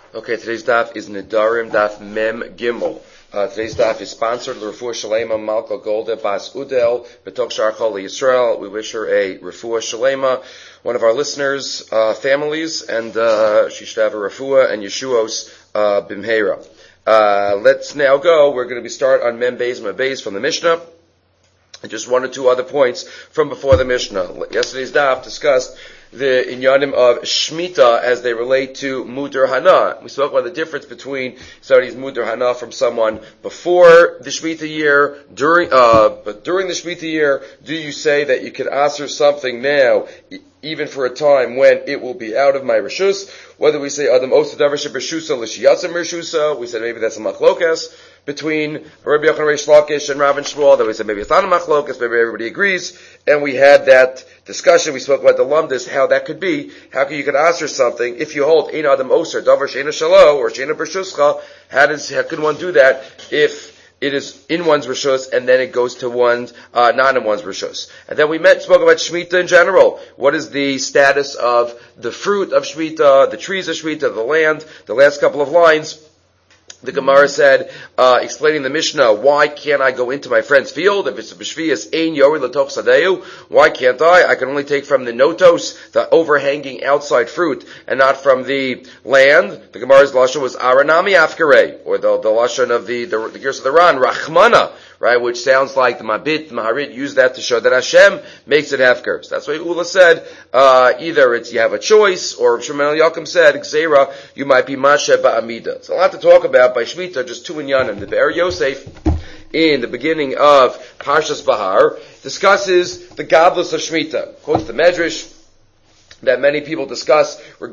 Okay, today's daf is Nidarim Daf Mem Gimel. Today's daf is sponsored Refuah Shalema Malka Golda Bas Udel B'tok Shar Chol Yisrael. We wish her a Refuah Shalema, one of our listeners' families, and she should have a Refuah and Yeshuos Bimheira. Let's now go. We're going to be start on Mem Beis from the Mishnah. And just one or two other points from before the Mishnah. Yesterday's daf discussed the inyanim of Shemitah as they relate to Mutar Hana. We spoke about the difference between somebody's Mutar Hana from someone before the Shemitah year, but during the Shemitah year, do you say that you could answer something now, even for a time when it will be out of my Rishus? Whether we say Adam Osa Davar Shebeshusa L'Shiyatzim Rishusa, we said maybe that's a machlokas between Rabbi Yochanan Reish Lakish and Rav and Shmuel. Then we said maybe it's not a machlokas, maybe everybody agrees. And we had that discussion. We spoke about the lumdis, how that could be. How you could answer something if you hold Ein Adam Oser Davar Sheina Shalo or Sheina Bershuscha. How could one do that if it is in one's rishus and then it goes to one's not in one's rishus? And then we spoke about Shemitah in general. What is the status of the fruit of Shemitah, the trees of Shemitah, the land? The last couple of lines, the Gemara said, explaining the Mishnah, why can't I go into my friend's field? If it's a b'shvias ein yori l'toch sadeu, why can't I? I can only take from the notos, the overhanging outside fruit, and not from the land. The Gemara's lashon was aranami afkarei, or the lashon of the Gerus of the Ran, rachmana, right, which sounds like the Maharit used that to show that Hashem makes it hefker. So that's why Ula said, either it's you have a choice, or Shmuel Yaakov said, Gzeira, you might be Mashe Ba'amida. It's a lot to talk about by Shemitah, just two inyanim. The Be'er Yosef, in the beginning of Parshas Bahar, discusses the godless of Shemitah. Quotes the Medrash that many people discuss during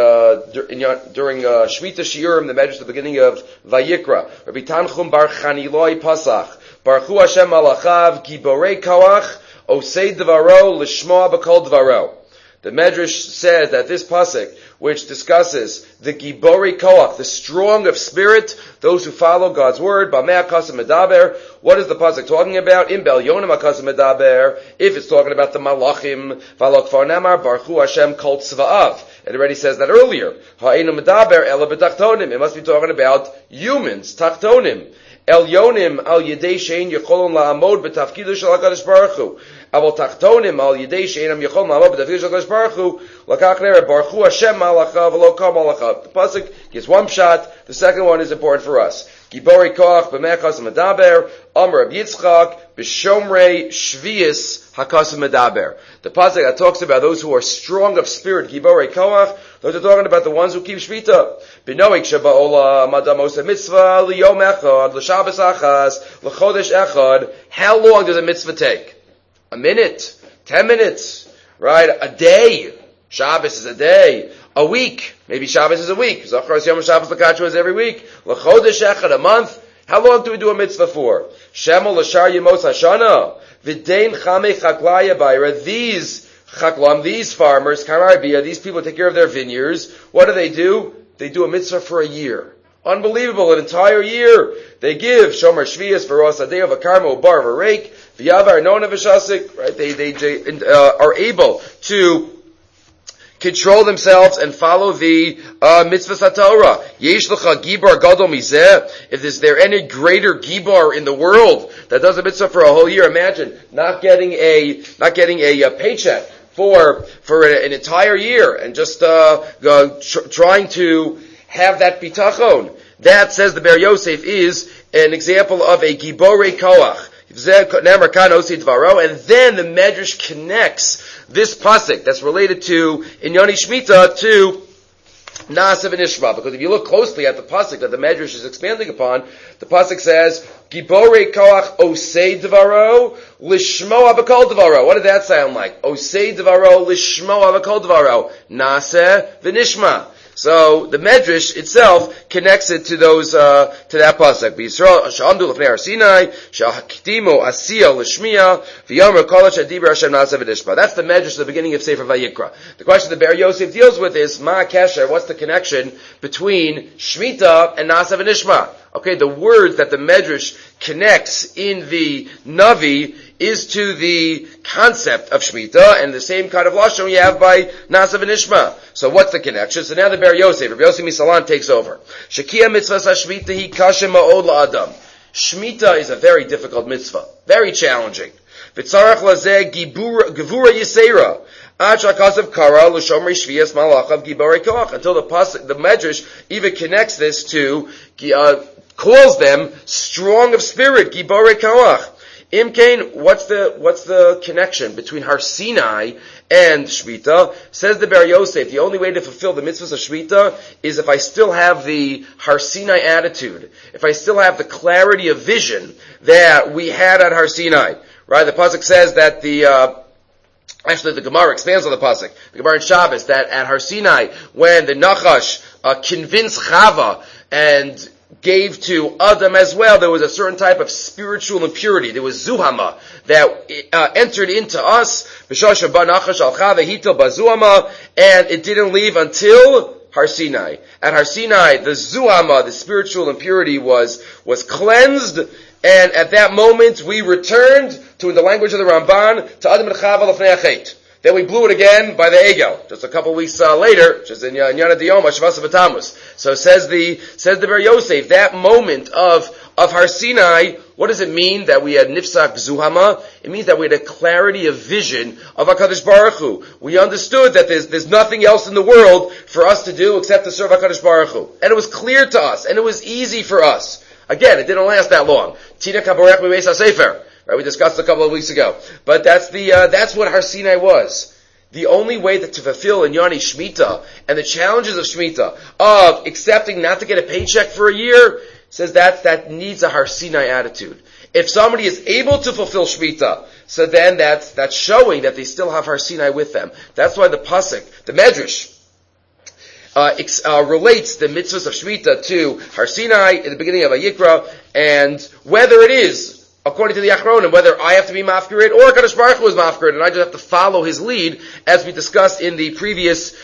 Shemitah Shiurim, the Medrash, the beginning of Vayikra. Rabbi Tanchum Bar Chaniloi Pasach, Baruchu Hashem Malachav, Giborei Koach, Osei Devaro, Lishmoa B'kol Devaro. The Medrash says that this pasuk, which discusses the Giborei Koach, the strong of spirit, those who follow God's word, Bamei HaKasim Medaber, what is the pasuk talking about? In Bel Yonim HaKasim Medaber, if it's talking about the Malachim, V'alo Kfar Namar, Baruchu Hashem Kol Tzva'av. It already says that earlier. Ha'enu Medaber, Ela B'Tachtonim. It must be talking about humans, Tachtonim. El Yonim al Yedei Shein Yecholon La'amod B'Tafkidu Shel HaKadosh Baruch Hu. Aval Tachtonim al Yedei Sheinam Yecholon La'amod B'Tafkidu Shel HaKadosh Baruch Hu. L'kach Nere Baruchu Hashem Malacha V'lo Kol Malacha. The pasuk gives one shot. The second one is important for us. Giborei Koach B'mei HaKasim Medaber. Amar Rab Yitzchak B'Shomrei Shvius HaKasim Medaber. The pasuk that talks about those who are strong of spirit, Giborei Koach, those are talking about the ones who keep Shvita. B'noik Shaba'olam Adam Osa Mitzvah L'yom Echad L'Shabbos Achaz L'Chodesh Echad. How long does a mitzvah take? A minute? 10 minutes? Right? A day? Shabbos is a day. A week? Maybe Shabbos is a week. Zachar Yom Shabbos L'Kachua is every week. L'Chodesh Echad, a month? How long do we do a mitzvah for? Shemol L'Shar Yemos Hashana. V'dein Chamei Chaklaya Bayra. These Chaklam, these farmers, Kararbia, these people take care of their vineyards. What do? They do a mitzvah for a year. Unbelievable, an entire year. They give Shomer Shvius V'ros Adei V'karmo Bar V'reik V'yavar Nona V'shasik. Right? They are able to control themselves and follow the mitzvah satorah. Yesh l'cha gibar gadol mizeh. If there any greater gibar in the world that does a mitzvah for a whole year, imagine not getting a paycheck for an entire year and just trying to have that bitachon. That, says the Be'er Yosef, is an example of a giborei koach. And then the Medrash connects this pasuk that's related to Inyani Shemitah to Na'aseh v'Nishma. Because if you look closely at the pasuk that the Medrash is expanding upon, the pasuk says, Giborei koach osei devaro lishmoa b'kol devaro. What did that sound like? Osei devaro lishmoa b'kol devaro. Na'aseh v'Nishma. So the Medrash itself connects it to those to that pasuk. B'Yisrael sha'amdu l'fnei Har Sinai sha'haktimu asiya l'shmiya v'yomer kol sha'diber Hashem na'aseh v'nishma. That's the Medrash at the beginning of Sefer Vayikra. The question the Be'er Yosef deals with is Ma Kesher. What's the connection between Shemitah and Na'aseh v'nishma? Okay, the words that the Medrash connects in the Navi is to the concept of Shemitah, and the same kind of lashon you have by Nasav and Ishma. So what's the connection? So now the Ber Yosef, Rabbi Yosef Misalan takes over. Shekia mitzvah Shemitah hi kasha ma'od la'adam. Shemitah is a very difficult mitzvah, very challenging. V'tzarach lazeh gevura yisera. Until the Medrash even connects this to, calls them strong of spirit, Giborei Koach. Imkain, what's the connection between Har Sinai and Shemitah? Says the Ber Yosef, the only way to fulfill the mitzvahs of Shemitah is if I still have the Har Sinai attitude, if I still have the clarity of vision that we had at Har Sinai. Right? The pasuk says that actually, the Gemara expands on the pasuk. The Gemara in Shabbos that at Har Sinai, when the Nachash convinced Chava and gave to Adam as well, there was a certain type of spiritual impurity. There was Zuhama that entered into us. B'shasha ba Nachash al Chava hitel bazuhama, and it didn't leave until Har Sinai. At Har Sinai, the Zuhama, the spiritual impurity, was cleansed. And at that moment, we returned to, in the language of the Ramban, to Adam and Chava lefnei hachet. Then we blew it again by the Egel, just a couple of weeks later, which is in Yana Diyom, Shavasa B'Tammuz. So says the Ber Yosef, that moment of Har Sinai, what does it mean that we had Nifsak Zuhama? It means that we had a clarity of vision of HaKadosh Baruch Hu. We understood that there's nothing else in the world for us to do except to serve HaKadosh Baruch Hu. And it was clear to us, and it was easy for us. Again, it didn't last that long. Tina kaborech mimeis hasefer. Right, we discussed a couple of weeks ago. But that's what Har Sinai was. The only way to fulfill Inyani Shemitah and the challenges of Shemitah, of accepting not to get a paycheck for a year, says that needs a Har Sinai attitude. If somebody is able to fulfill Shemitah, so then that's showing that they still have Har Sinai with them. That's why the pasuk, the Medrash, relates the mitzvahs of Shemitah to Har Sinai in the beginning of Vayikra, and whether it is, according to the Achronim, whether I have to be mafkirid or HaKadosh Baruch Hu is mafkirid, and I just have to follow his lead, as we discussed in the previous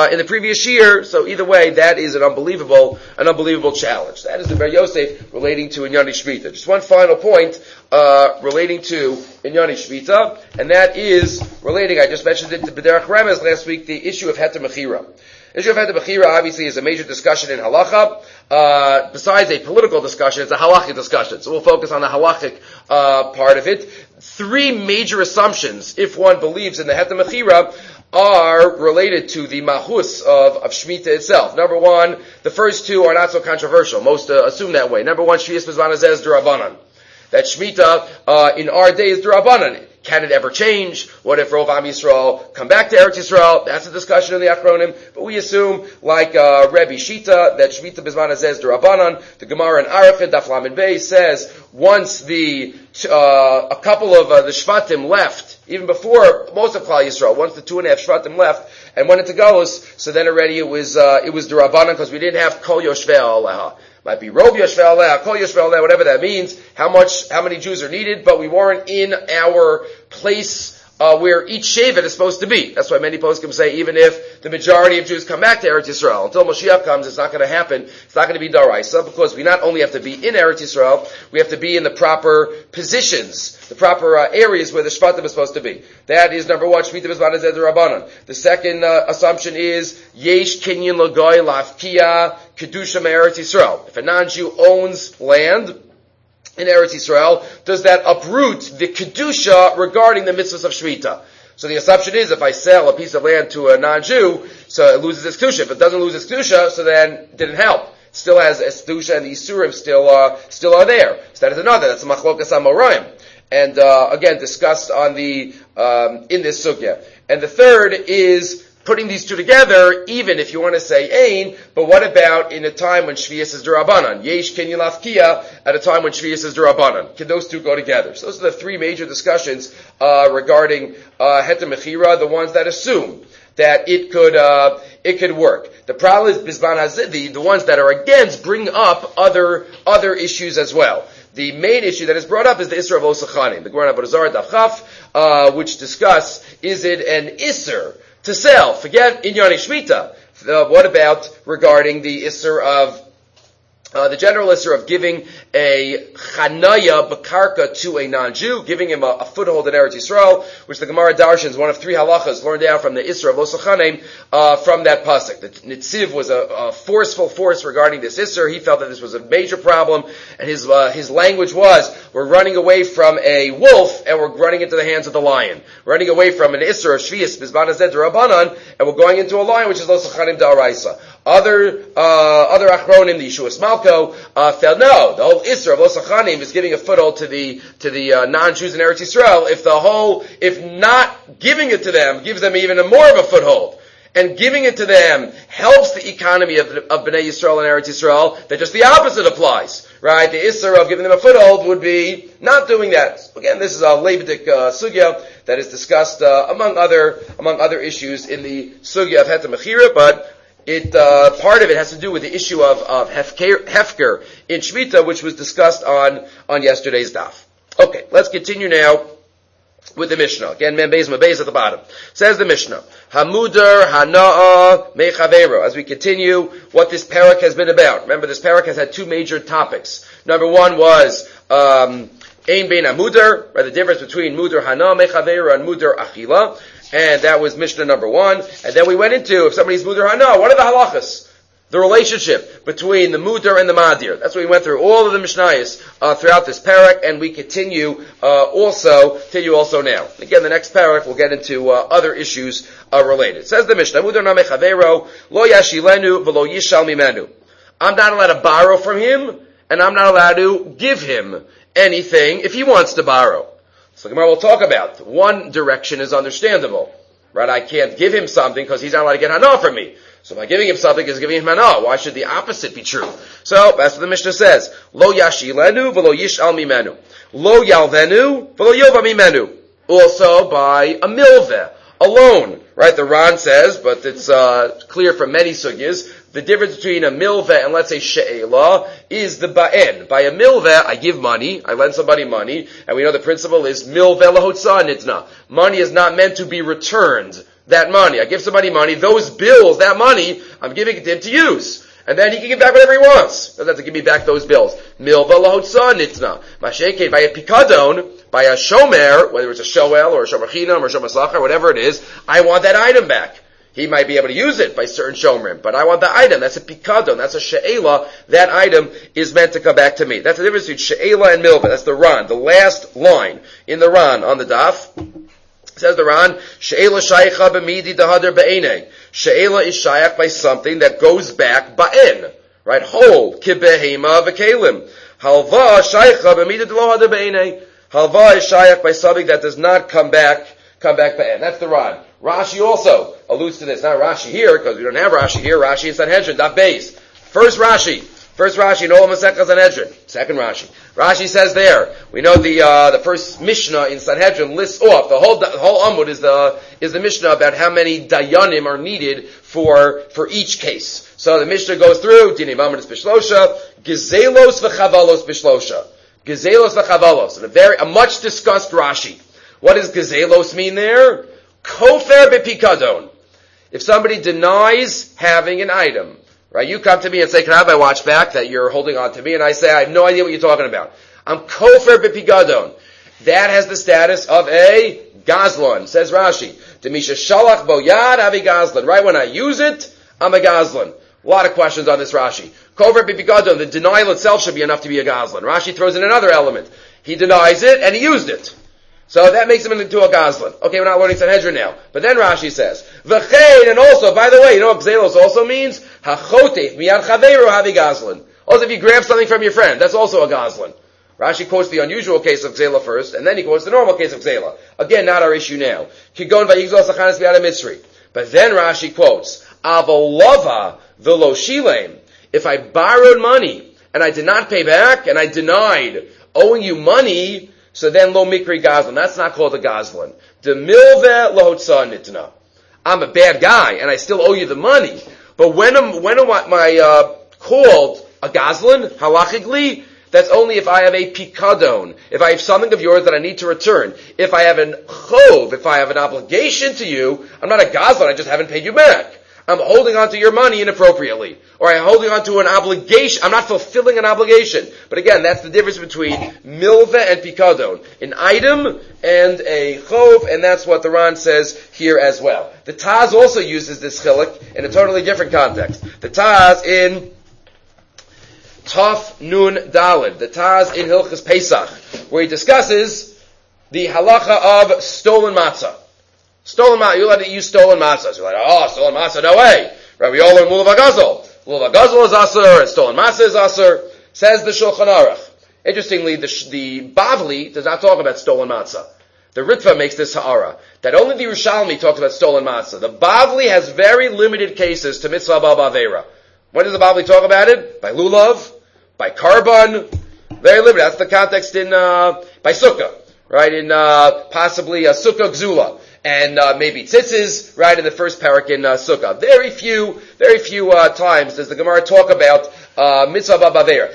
year. So either way, that is an unbelievable challenge. That is the Ber Yosef relating to Inyani Shemitah. Just one final point relating to Inyani Shemitah, and that is relating, I just mentioned it to B'derech Remez last week, the issue of Heter Mechira. The issue of Heter Mechira obviously is a major discussion in halacha. Besides a political discussion, it's a halachic discussion. So we'll focus on the halachic part of it. Three major assumptions, if one believes in the Heter Mechira, are related to the mahus of Shemitah itself. Number one, the first two are not so controversial. Most assume that way. Number one, Shvius B'zman Hazeh is D'Rabbanan. That Shemitah in our day is D'Rabbanan. Can it ever change? What if Rov Am Yisrael come back to Eretz Yisrael? That's a discussion in the Achronim. But we assume, like Rebbe Shita, that Shemitah B'zman Hazeh is D'Rabbanan. The Gemara in Arachin, Daf Lamed Beis, says once a couple of the Shvatim left, even before most of Klal Yisrael, once the 2.5 Shvatim left and went into Galus, so then already it was D'Rabbanan, because we didn't have Kol Yoshvei Aleha. Might be Rov Yoshvei Aleha, Kol Yoshvei Aleha, whatever that means, how many Jews are needed, but we weren't in our place where each Shevet is supposed to be. That's why many poskim say even if the majority of Jews come back to Eretz Yisrael, until Mashiach comes, it's not going to happen. It's not going to be Daraisa, because we not only have to be in Eretz Yisrael, we have to be in the proper positions, the proper areas where the Shvatim is supposed to be. That is number one, Shemitah B'zman Hazeh D'Rabbanan. The second assumption is Yesh Kinyan L'Goy Lafkia Kedusha Me'Eretz Yisrael. If a non-Jew owns land in Eretz Yisrael, does that uproot the Kedusha regarding the mitzvahs of Shemitah? So the assumption is, if I sell a piece of land to a non-Jew, so it loses its Kedusha. If it doesn't lose its Kedusha, so then it didn't help. It still has its Kedusha, and the Isurim still are there. So that is another, that's a Machlokas HaMoraim. And again, discussed on in this sugya. And the third is putting these two together, even if you want to say Ein, but what about in a time when Shvius is D'Rabbanan? Yesh Kinyan Lafkia, at a time when Shvius is D'Rabbanan. Can those two go together? So those are the three major discussions regarding Heter Mechira, the ones that assume that it could work. The problem is B'zman Hazeh, the ones that are against bring up other issues as well. The main issue that is brought up is the Isser of Osachanim. The Gemara Avodah Zarah Daf Chaf, which discuss, is it an Isser to sell? Forget Inyani Shemitah. What about regarding the Isser of the general isser of giving a chanaya b'karka to a non-Jew, giving him a foothold in Eretz Yisrael, which the Gemara Darshan is one of three halachas learned out from the isser of Lo Sachanim, from that pasuk. The Nitziv was a forceful force regarding this isser. He felt that this was a major problem, and his language was, we're running away from a wolf, and we're running into the hands of the lion. We're running away from an isser of Shvius, Bizban Hazed Rabbanan, and we're going into a lion, which is Lo Sachanim Da'araisa. Other achronim, the Yeshua Smalko, felt no. The whole Isra of Lo Sachanim is giving a foothold to the non-Jews in Eretz Yisrael. If not giving it to them, gives them even more of a foothold, and giving it to them helps the economy of Bnei Yisrael and Eretz Yisrael, then just the opposite applies, right? The Isra of giving them a foothold would be not doing that. Again, this is a Leibidik sugya that is discussed among other issues in the sugya of Heter Mechira, but part of it has to do with the issue of hefker in Shmita, which was discussed on yesterday's daf. Okay, let's continue now with the Mishnah. Again, Mem Beis at the bottom. Says the Mishnah, Hamudar Hana'a Mechavero. As we continue what this parak has been about. Remember, this parak has had two major topics. Number one was Ein Bein Hamudar, right, the difference between Mudar Hana'a Mechavero and Mudar Achila. And that was Mishnah number one. And then we went into, if somebody's Mudar Hana, what are the halachas? The relationship between the Mudar and the Madir. That's what we went through all of the Mishnayos throughout this parak, and we continue also now. Again, the next parak we'll get into other issues related. It says the Mishnah, Mudar na mechavero, lo yashilenu v'lo yishal mimenu. I'm not allowed to borrow from him, and I'm not allowed to give him anything if he wants to borrow. So the Gemara will talk about. One direction is understandable, right? I can't give him something because he's not allowed to get hana from me. So by giving him something is giving him hana. Why should the opposite be true? So that's what the Mishnah says. Lo yashilenu v'lo yish'al mimenu. Lo yalvenu v'lo yova mimenu. Also by a milveh, a loan, right? The Ran says, but it's clear from many sugyas, the difference between a milveh and, let's say, she'ela is the ba'en. By a milveh, I give money, I lend somebody money, and we know the principle is milveh lahotza nitna. Money is not meant to be returned. That money, I give somebody money, those bills, that money, I'm giving it to him to use. And then he can give back whatever he wants. Doesn't have to give me back those bills. Milveh lahotza nitna. Masheke, by a pikadon, by a shomer, whether it's a shoel or a shomer chinam or a shomer sachar, whatever it is, I want that item back. He might be able to use it by certain shomrim, but I want the item. That's a pikadon. That's a she'ela. That item is meant to come back to me. That's the difference between she'ela and milveh. That's the Ran, the last line in the Ran on the daf. Says the Ran, she'ela shaycha b'midi dahadar ba'enei. She'ela is shayach by something that goes back ba'en, right? Whole, kibehema v'kelim. Halva shaycha b'midi dahadar ba'enei. Halva is shayach by something that does not come back ba'en. That's the Ran. Rashi also alludes to this. Not Rashi here, because we don't have Rashi here. Rashi in Sanhedrin, daf beis. First Rashi in all of Masechah Sanhedrin. Second Rashi. Rashi says there, we know the first Mishnah in Sanhedrin lists off, the whole Amud is the Mishnah about how many dayanim are needed for each case. So the Mishnah goes through, Dinim Amudis Bishlosha, Gezelos v'chavalos Bishlosha. Gezelos v'chavalos. And a much discussed Rashi. What does Gezelos mean there? Kofer bepikadon. If somebody denies having an item, right? You come to me and say, can I have my watch back that you're holding on to me? And I say, I have no idea what you're talking about. I'm kofer bepikadon. That has the status of a gazlan, says Rashi. Demisha shalach bo yad avi gazlan. Right when I use it, I'm a gazlan. A lot of questions on this Rashi. Kofer bepikadon, the denial itself should be enough to be a gazlan. Rashi throws in another element. He denies it and he used it. So that makes him into a gazlan. Okay, we're not learning Sanhedrin now. But then Rashi says, V'chein, and also, by the way, you know what Gzelos also means? Hachotef, miyad chaveru havi gazlan. Also, if you grab something from your friend, that's also a gazlan. Rashi quotes the unusual case of Gzela first, and then he quotes the normal case of Gzela. Again, not our issue now. Kigon vayigzol sachanis b'yad misri. But then Rashi quotes, Avolova v'lo shilem. If I borrowed money, and I did not pay back, and I denied owing you money, so then lo mikri gazlan. That's not called a gazlan. De milveh lohotza nitna. I'm a bad guy and I still owe you the money. But when am I called a gazlan halachically? That's only if I have a pikadon. If I have something of yours that I need to return. If I have an chov, if I have an obligation to you, I'm not a gazlan. I just haven't paid you back. I'm holding on to your money inappropriately. Or I'm holding on to an obligation. I'm not fulfilling an obligation. But again, that's the difference between milveh and pikadon. An item and a chov, and that's what the Ran says here as well. The Taz also uses this chilik in a totally different context. The Taz in Taf Nun Daled, the Taz in Hilchas Pesach, where he discusses the halacha of stolen matzah. Stolen matzah, you're allowed to use stolen matzah. So you're like, oh, stolen matzah, no way. Right, we all learn Lulav HaGazol. Lulav HaGazol is Asur, and stolen matzah is Asur. Says the Shulchan Aruch. Interestingly, the Bavli does not talk about stolen matzah. The Ritva makes this ha'ara, that only the Yerushalmi talks about stolen matzah. The Bavli has very limited cases to mitzvah ba'avera. When does the Bavli talk about it? By Lulav, by Karban, very limited. That's the context in, by Sukkah, right? In, possibly Sukkah Gzula. And maybe tzitzis, right, in the first parak in Sukkah. Very few times does the Gemara talk about mitzvah ba'avera.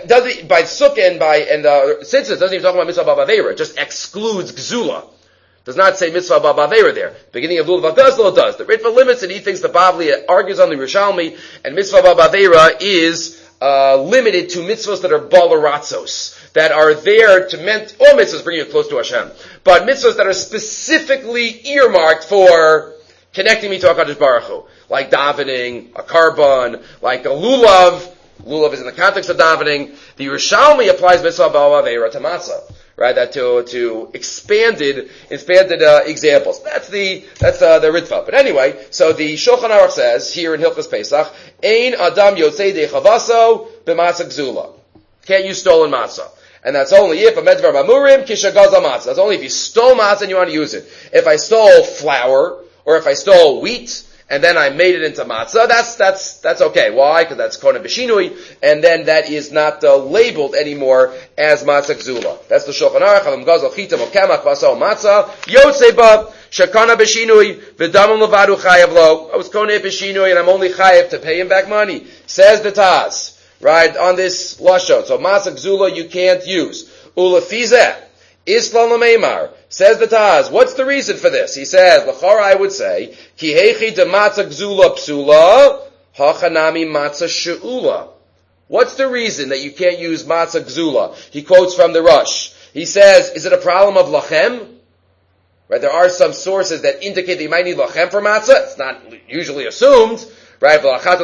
By Sukkah and by tzitzis doesn't even talk about mitzvah ba'avera. It just excludes gzula. Does not say mitzvah ba'avera there. Beginning of Lulav HaGazol does. The Ritva limits it. He thinks the Bavli argues on the Yerushalmi, and mitzvah ba'avera is limited to mitzvahs that are balaratzos, that are there to all mitzvahs bring you close to Hashem, but mitzvahs that are specifically earmarked for connecting me to HaKadosh Baruch Hu, like davening, a karban, like a lulav. Lulav is in the context of davening. The Yerushalmi applies mitzvah ba'avera to matzah, right? That to expanded examples. That's the Ritva. But anyway, so the Shulchan Aruch says here in Hilchas Pesach, Ein Adam Yotzei de Chavaso b'matzah gzula. Can't use stolen matzah. And that's only if a medvar mamurim kishagaza matzah. That's only if you stole matzah and you want to use it. If I stole flour, or if I stole wheat, and then I made it into matzah, that's okay. Why? Because that's kona b'shinui, and then that is not labeled anymore as matzah gzula. That's the Shulchan Aruch. Avam gazal chitam o kemach v'asal matzah yotzei ba shekana b'shinui v'damim levadu chayav lo. I was kona b'shinui, and I'm only chayav to pay him back money. Says the Taz. Right, on this lashon. So matzah gzula you can't use. Ulafizeh, Islam Lameimar, says the Taz, what's the reason for this? He says, l'chara I would say, ki hechi de matzah gzula psula, hachanami matzah she'ula. What's the reason that you can't use matzah gzula? He quotes from the Rush. He says, is it a problem of lachem? Right, there are some sources that indicate that you might need lachem for matzah. It's not usually assumed. Right, that's by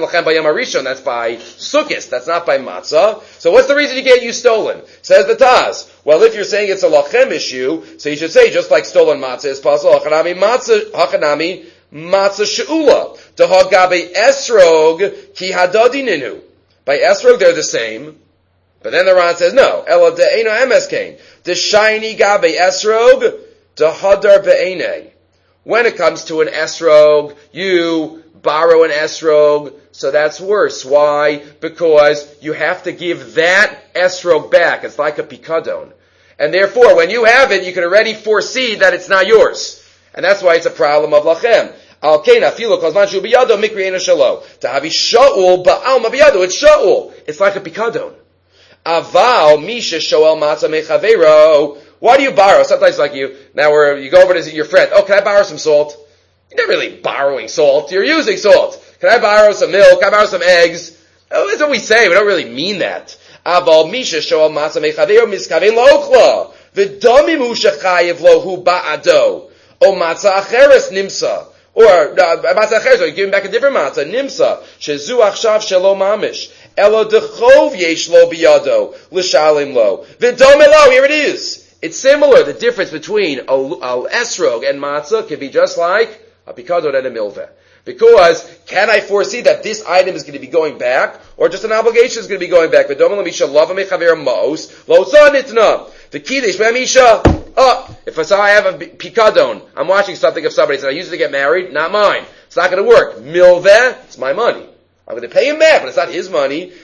Sukkot, that's not by matzah. So what's the reason you can't use stolen? Says the Taz. Well, if you're saying it's a lachem issue, so you should say just like stolen matzah is possible, hachanami matzah she'ula. Dehagabe esrog ki hadadininu. By esrog they're the same, but then the Ran says no. Ela de'eno emes kain. Deshayni gabe esrog dehadar be'enei. When it comes to an esrog, you borrow an esrog, so that's worse. Why? Because you have to give that esrog back. It's like a pikadon. And therefore, when you have it, you can already foresee that it's not yours. And that's why it's a problem of lachem. It's sha'ul. It's like a pikadon. Aval misha shoel matzah mechavero. Why do you borrow? Sometimes like you go over to your friend. Oh, can I borrow some salt? You're not really borrowing salt. You're using salt. Can I borrow some milk? Can I borrow some eggs? Oh, that's what we say. We don't really mean that. Aval misha shoel matzah mechavero miskaven lochla. V'dami musha chayev lohu ba'ado. O matzah acheres nimsa. Or matzah acheres, or you give him back a different matzah. Nimsa. Shezu achshav shelo mamish. Elo dechov yesh lo biyado. L'shalim lo. V'dami lo. Here it is. It's similar. The difference between al esrog and matzah can be just like a pikadon and a milveh. Because, can I foresee that this item is going to be going back, or just an obligation is going to be going back? If I have a pikadon, I'm watching something of somebody, so I use it to get married, not mine. It's not going to work. Milveh, it's my money. I'm going to pay him back, but it's not his money.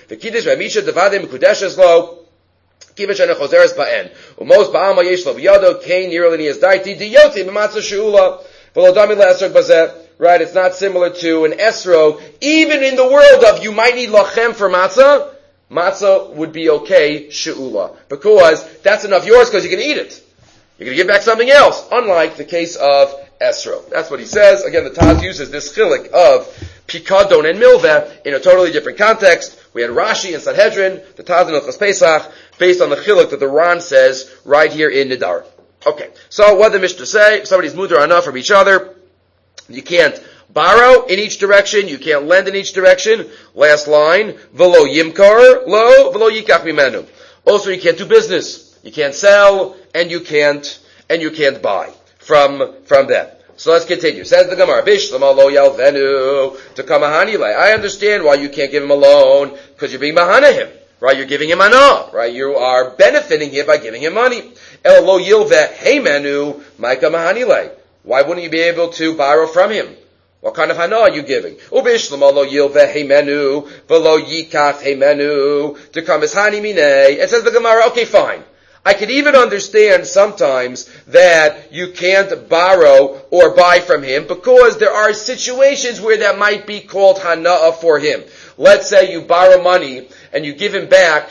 Right, it's not similar to an esrog. Even in the world of you might need lachem for matzah, matzah would be okay, she'ula. Because that's enough yours because you can eat it. You're going to give back something else, unlike the case of esrog. That's what he says. Again, the Taz uses this chilik of Pikadon and Milveh in a totally different context. We had Rashi and Sanhedrin, the Taz and Hilchos Pesach, based on the chiluk that the Ran says right here in Nidar. Okay, so what did the Mishnah say? If somebody's mudar enough from each other, you can't borrow in each direction, you can't lend in each direction. Last line, v'lo yimkar lo, v'lo yikach mimenu. Also, you can't do business. You can't sell, and you can't buy from them. So let's continue. Says the Gemara, Bishlama lo yalvenu to kamahanile. I understand why you can't give him a loan, because you're being mahana him. Right, you're giving him anah, right? You are benefiting him by giving him money. El lo yilveh heimenu maika mahanile. Why wouldn't you be able to borrow from him? What kind of hana are you giving? Ubishlama lo yilveh heimenu v'lo yikach heimenu to kamis hani minei. It says the Gemara, okay, fine. I could even understand sometimes that you can't borrow or buy from him because there are situations where that might be called hana'ah for him. Let's say you borrow money and you give him back,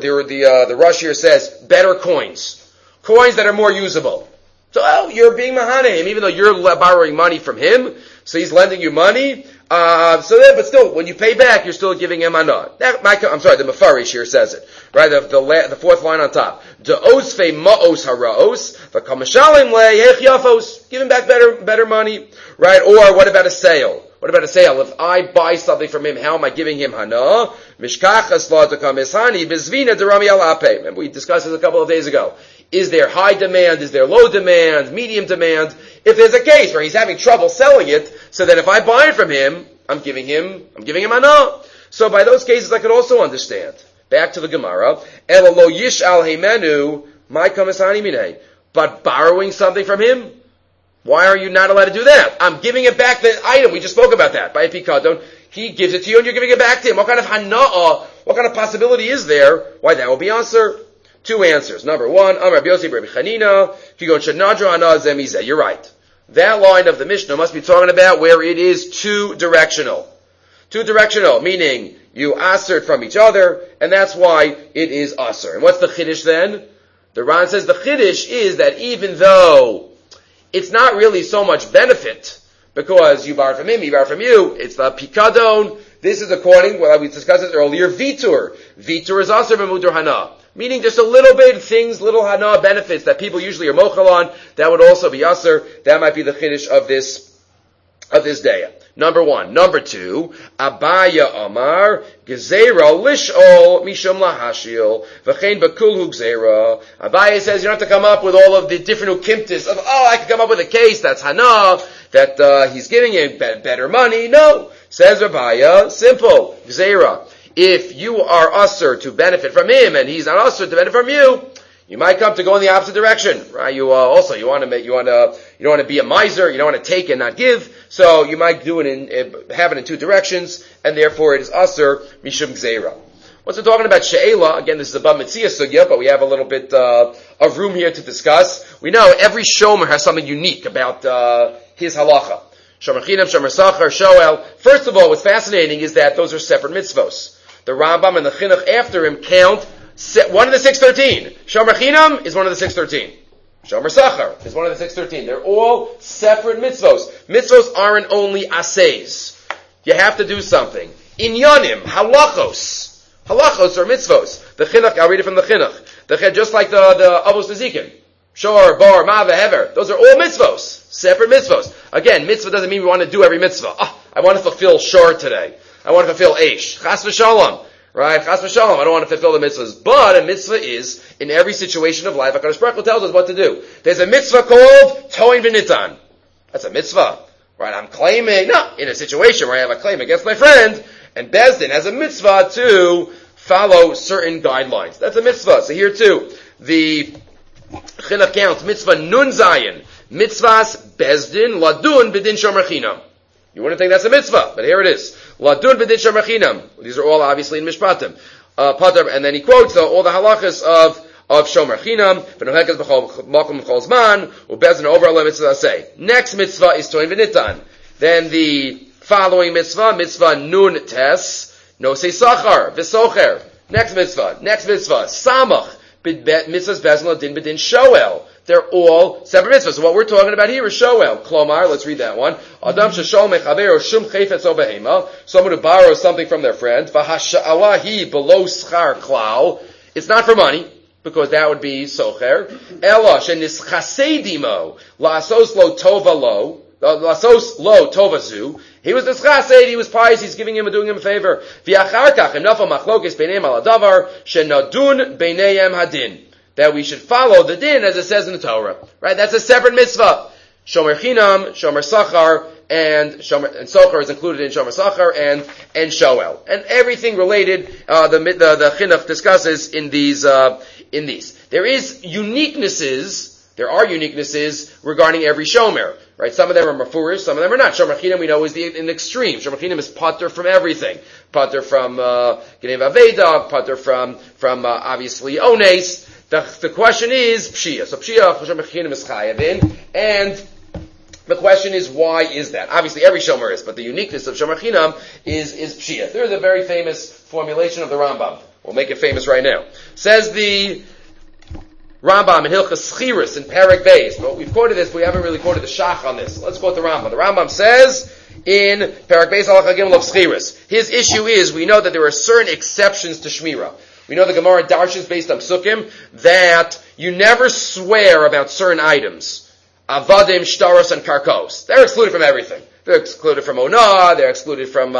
the Rush here says, better coins. Coins that are more usable. So, you're being mahana him, even though you're borrowing money from him, so he's lending you money, but still, when you pay back, you're still giving him anah. I'm sorry, the Mefarish here says it. Right, the fourth line on top. De'osfe ma'os haraos, v'kamashalim le'yech yafos. Give him back better money. Right, or what about a sale? What about a sale? If I buy something from him, how am I giving him hana? Mishkachas la tekamishani bizvina derami alape. Remember, we discussed this a couple of days ago. Is there high demand? Is there low demand? Medium demand? If there's a case where he's having trouble selling it, so then if I buy it from him, I'm giving him hana. So by those cases, I could also understand. Back to the Gemara. Ela lo yish al heimenu my kamishani minei. But borrowing something from him, why are you not allowed to do that? I'm giving it back the item. We just spoke about that. By a pikadon, he gives it to you and you're giving it back to him. What kind of hana'ah, what kind of possibility is there? Why, that will be answer. Two answers. Number one, Amar Rabbi Yossi Rabbi Chanina, Kigon Shenadra Hana'ah Zemizeh. You're right. That line of the Mishnah must be talking about where it is two-directional. Two-directional, meaning you assert from each other, and that's why it is assert. And what's the chiddush then? The Ran says the chiddush is that even though it's not really so much benefit, because you borrow from him, he borrowed from you, it's the pikadon. This is according, well, we discussed this earlier, vitur. Vitur is also b'mudur hana. Meaning just a little bit things, little hana benefits that people usually are mochel on, that would also be aser. That might be the chiddush of this day. Number one. Number two, Abaya Amar, Gezerah Lish'ol Mishum Lahashil, V'chein Bakulhu Gezerah. Abaya says you don't have to come up with all of the different ukimtis of, I can come up with a case that's hana, that he's giving you better money. No. Says Abaya, simple, Gezerah. If you are usher to benefit from him and he's not usher to benefit from you, you might come to go in the opposite direction, right? You want to be a miser, you don't want to take and not give, so you might do it have it in two directions, and therefore it is usher mishum gzeira. Once we're talking about she'ela, again this is a Bava Metzia sugya, but we have a little bit of room here to discuss. We know every shomer has something unique about his halacha. Shomer chinam, shomer sachar, shoel. First of all, what's fascinating is that those are separate mitzvos. The Rambam and the Chinuch after him count one of the 613. Shomer Chinam is one of the 613. Shomer Sachar is one of the 613. They're all separate mitzvos. Mitzvos aren't only aseis. You have to do something. Inyanim, halachos. Halachos are mitzvos. The Chinuch, I'll read it from the Chinuch. Just like the Avos Nezikin. Shor, Bar, Ma'ava, Hever. Those are all mitzvos. Separate mitzvos. Again, mitzvah doesn't mean we want to do every mitzvah. I want to fulfill Shor today. I want to fulfill Eish. Chas v'shalom. Right? Chas v'shalom. I don't want to fulfill the mitzvahs. But a mitzvah is, in every situation of life, HaKadosh Baruch Hu tells us what to do. There's a mitzvah called Toin v'nitan. That's a mitzvah. Right? I'm claiming, in a situation where I have a claim against my friend, and Bezdin has a mitzvah to follow certain guidelines. That's a mitzvah. So here too, the Chinuch counts mitzvah nun zayin. Mitzvahs Bezdin ladun b'din shomer chinam. You wouldn't think that's a mitzvah, but here it is. Ladun b'din shomer chinam. These are all obviously in Mishpatim. And then he quotes all the halachas of shomer chinam. V'nohekas b'chol makom b'chol zman. U'bezdin over ala mitzvah say. Next mitzvah is toin v'nitan. Then the following mitzvah nun tes, no say sachar, v'socher. Next mitzvah, samach. Mitzvahs bezdin ladin b'din shoel. They're all separate mitzvahs. So what we're talking about here is shoel. Klomar, let's read that one. Adam sheshol mechaver shum chayfetz obehema. Someone who borrows something from their friend. V'hasha'alahi below schar klal. It's not for money, because that would be socher. Ela shenischasei dimo la'asos lo tova lo. Lasos lo tovazu. He was nischased, he was pious, he's doing him a favor. V'acharkach im nafal machlokes beineim al hadavar shenadun beineim hadin. That we should follow the din as it says in the Torah. Right? That's a separate mitzvah. Shomer chinam, shomer sachar, and socher is included in shomer sachar and shoel. And everything related, the chinuch discusses in these. There are uniquenesses regarding every shomer. Right? Some of them are mafurish, some of them are not. Shomer chinam we know is in the extreme. Shomer chinam is pater from everything. Pater from Genev Aveda, pater from obviously ones. The question is pshia. So pshia shomer chinam is chayavin, and the question is, why is that? Obviously, every shomer is, but the uniqueness of shomer chinam is pshia. There is a very famous formulation of the Rambam. We'll make it famous right now. Says the Rambam in Hilchas Schiris in Perek Beis. Well, we've quoted this, but we haven't really quoted the Shach on this. Let's quote the Rambam. The Rambam says in Perek Beis Halacha Gimel of Schiris, his issue is, we know that there are certain exceptions to Shmira. We know the Gemara Darshans based on Psukim that you never swear about certain items. Avadim, Shtaros, and Karkos. They're excluded from everything. They're excluded from Onah, they're excluded from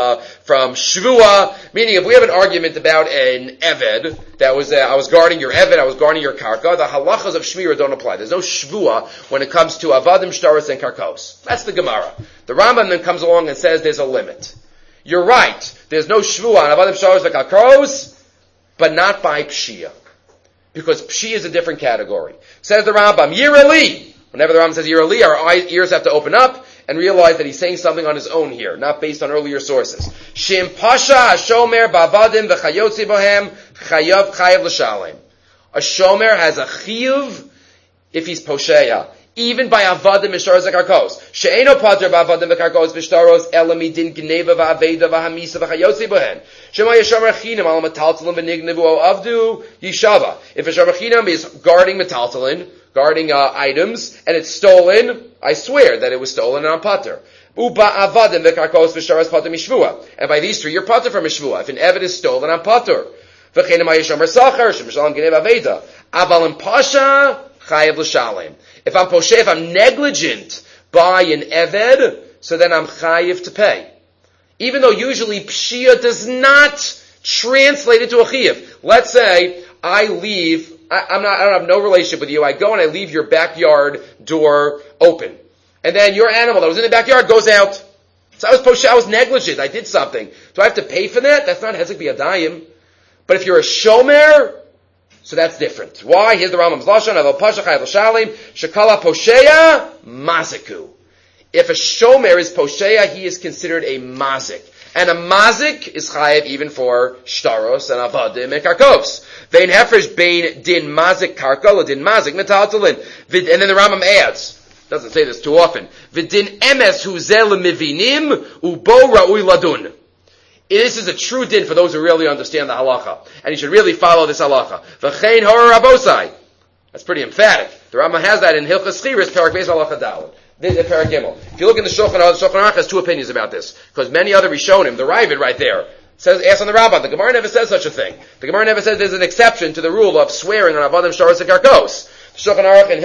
Shvua, meaning if we have an argument about an Eved, that was, I was guarding your Eved, I was guarding your Karka, the halachas of Shmira don't apply. There's no Shvua when it comes to Avadim, Shtaros, and Karkos. That's the Gemara. The Rambam then comes along and says there's a limit. You're right, there's no Shvua on Avadim, Shtaros, and Karkos, but not by Pshia. Because Pshia is a different category. Says the Rambam, Yirali. Whenever the Rambam says Yirali, our ears have to open up and realize that he's saying something on his own here, not based on earlier sources. Shim Pasha Shomer Bavadim v'chayotzi bohem chayav l'shalem. A shomer has a chiyuv if he's posheya, even by avadim mishtaros v'karkos. She'eno pater b'avadim v'karkos v'shtaros elami din gneva v'aveda v'hamisa v'chayotzi bohem. Shema yeshomer chinam al metaltalin v'nignevu o avdu yishava. If a shomer chinam is guarding metaltalin, guarding items, and it's stolen, I swear that it was stolen and I'm pater. Uba avadim v'karkos v'shtaros pater mishvua. And by these three, you're pater from mishvua. If an evid is stolen, I'm pater. V'chenim ha'yeshomer sachar, shemishalam genev aveda. Aval in pasha, chayav l'shalem. If I'm poshe, if I'm negligent by an eved, so then I'm chayav to pay. Even though usually pshia does not translate into a chayav. Let's say I leave, I don't have no relationship with you. I go and I leave your backyard door open. And then your animal that was in the backyard goes out. So I was negligent. I did something. Do I have to pay for that? That's not hezek b'yadayim. But if you're a shomer, so that's different. Why? Here's the Rambam's lashon. Aval pasha chayav l'shalim shekala posheya maziku. If a shomer is posheya, he is considered a mazik. And a mazik is chayav even for shtaros and avadim and karkos. Vein hefresh bein din mazik karka or din mazik metaltalin. And then the Rambam adds, doesn't say this too often, v'din emes hu zel mivinim ubo ra'ui ladun. This is a true din for those who really understand the halacha. And you should really follow this halacha. V'chein hora rabosai. That's pretty emphatic. The Rambam has that in Hilchas Schiris, Perek Beis Halacha Daled. Perek Gimel. If you look in the Shulchan Aruch has two opinions about this. Because many other Rishonim, the Ravid right there, asks on the Rambam. The Gemara never says such a thing. The Gemara never says there's an exception to the rule of swearing on Avadim, Shtaros, and Karkos. The Shulchan Aruch in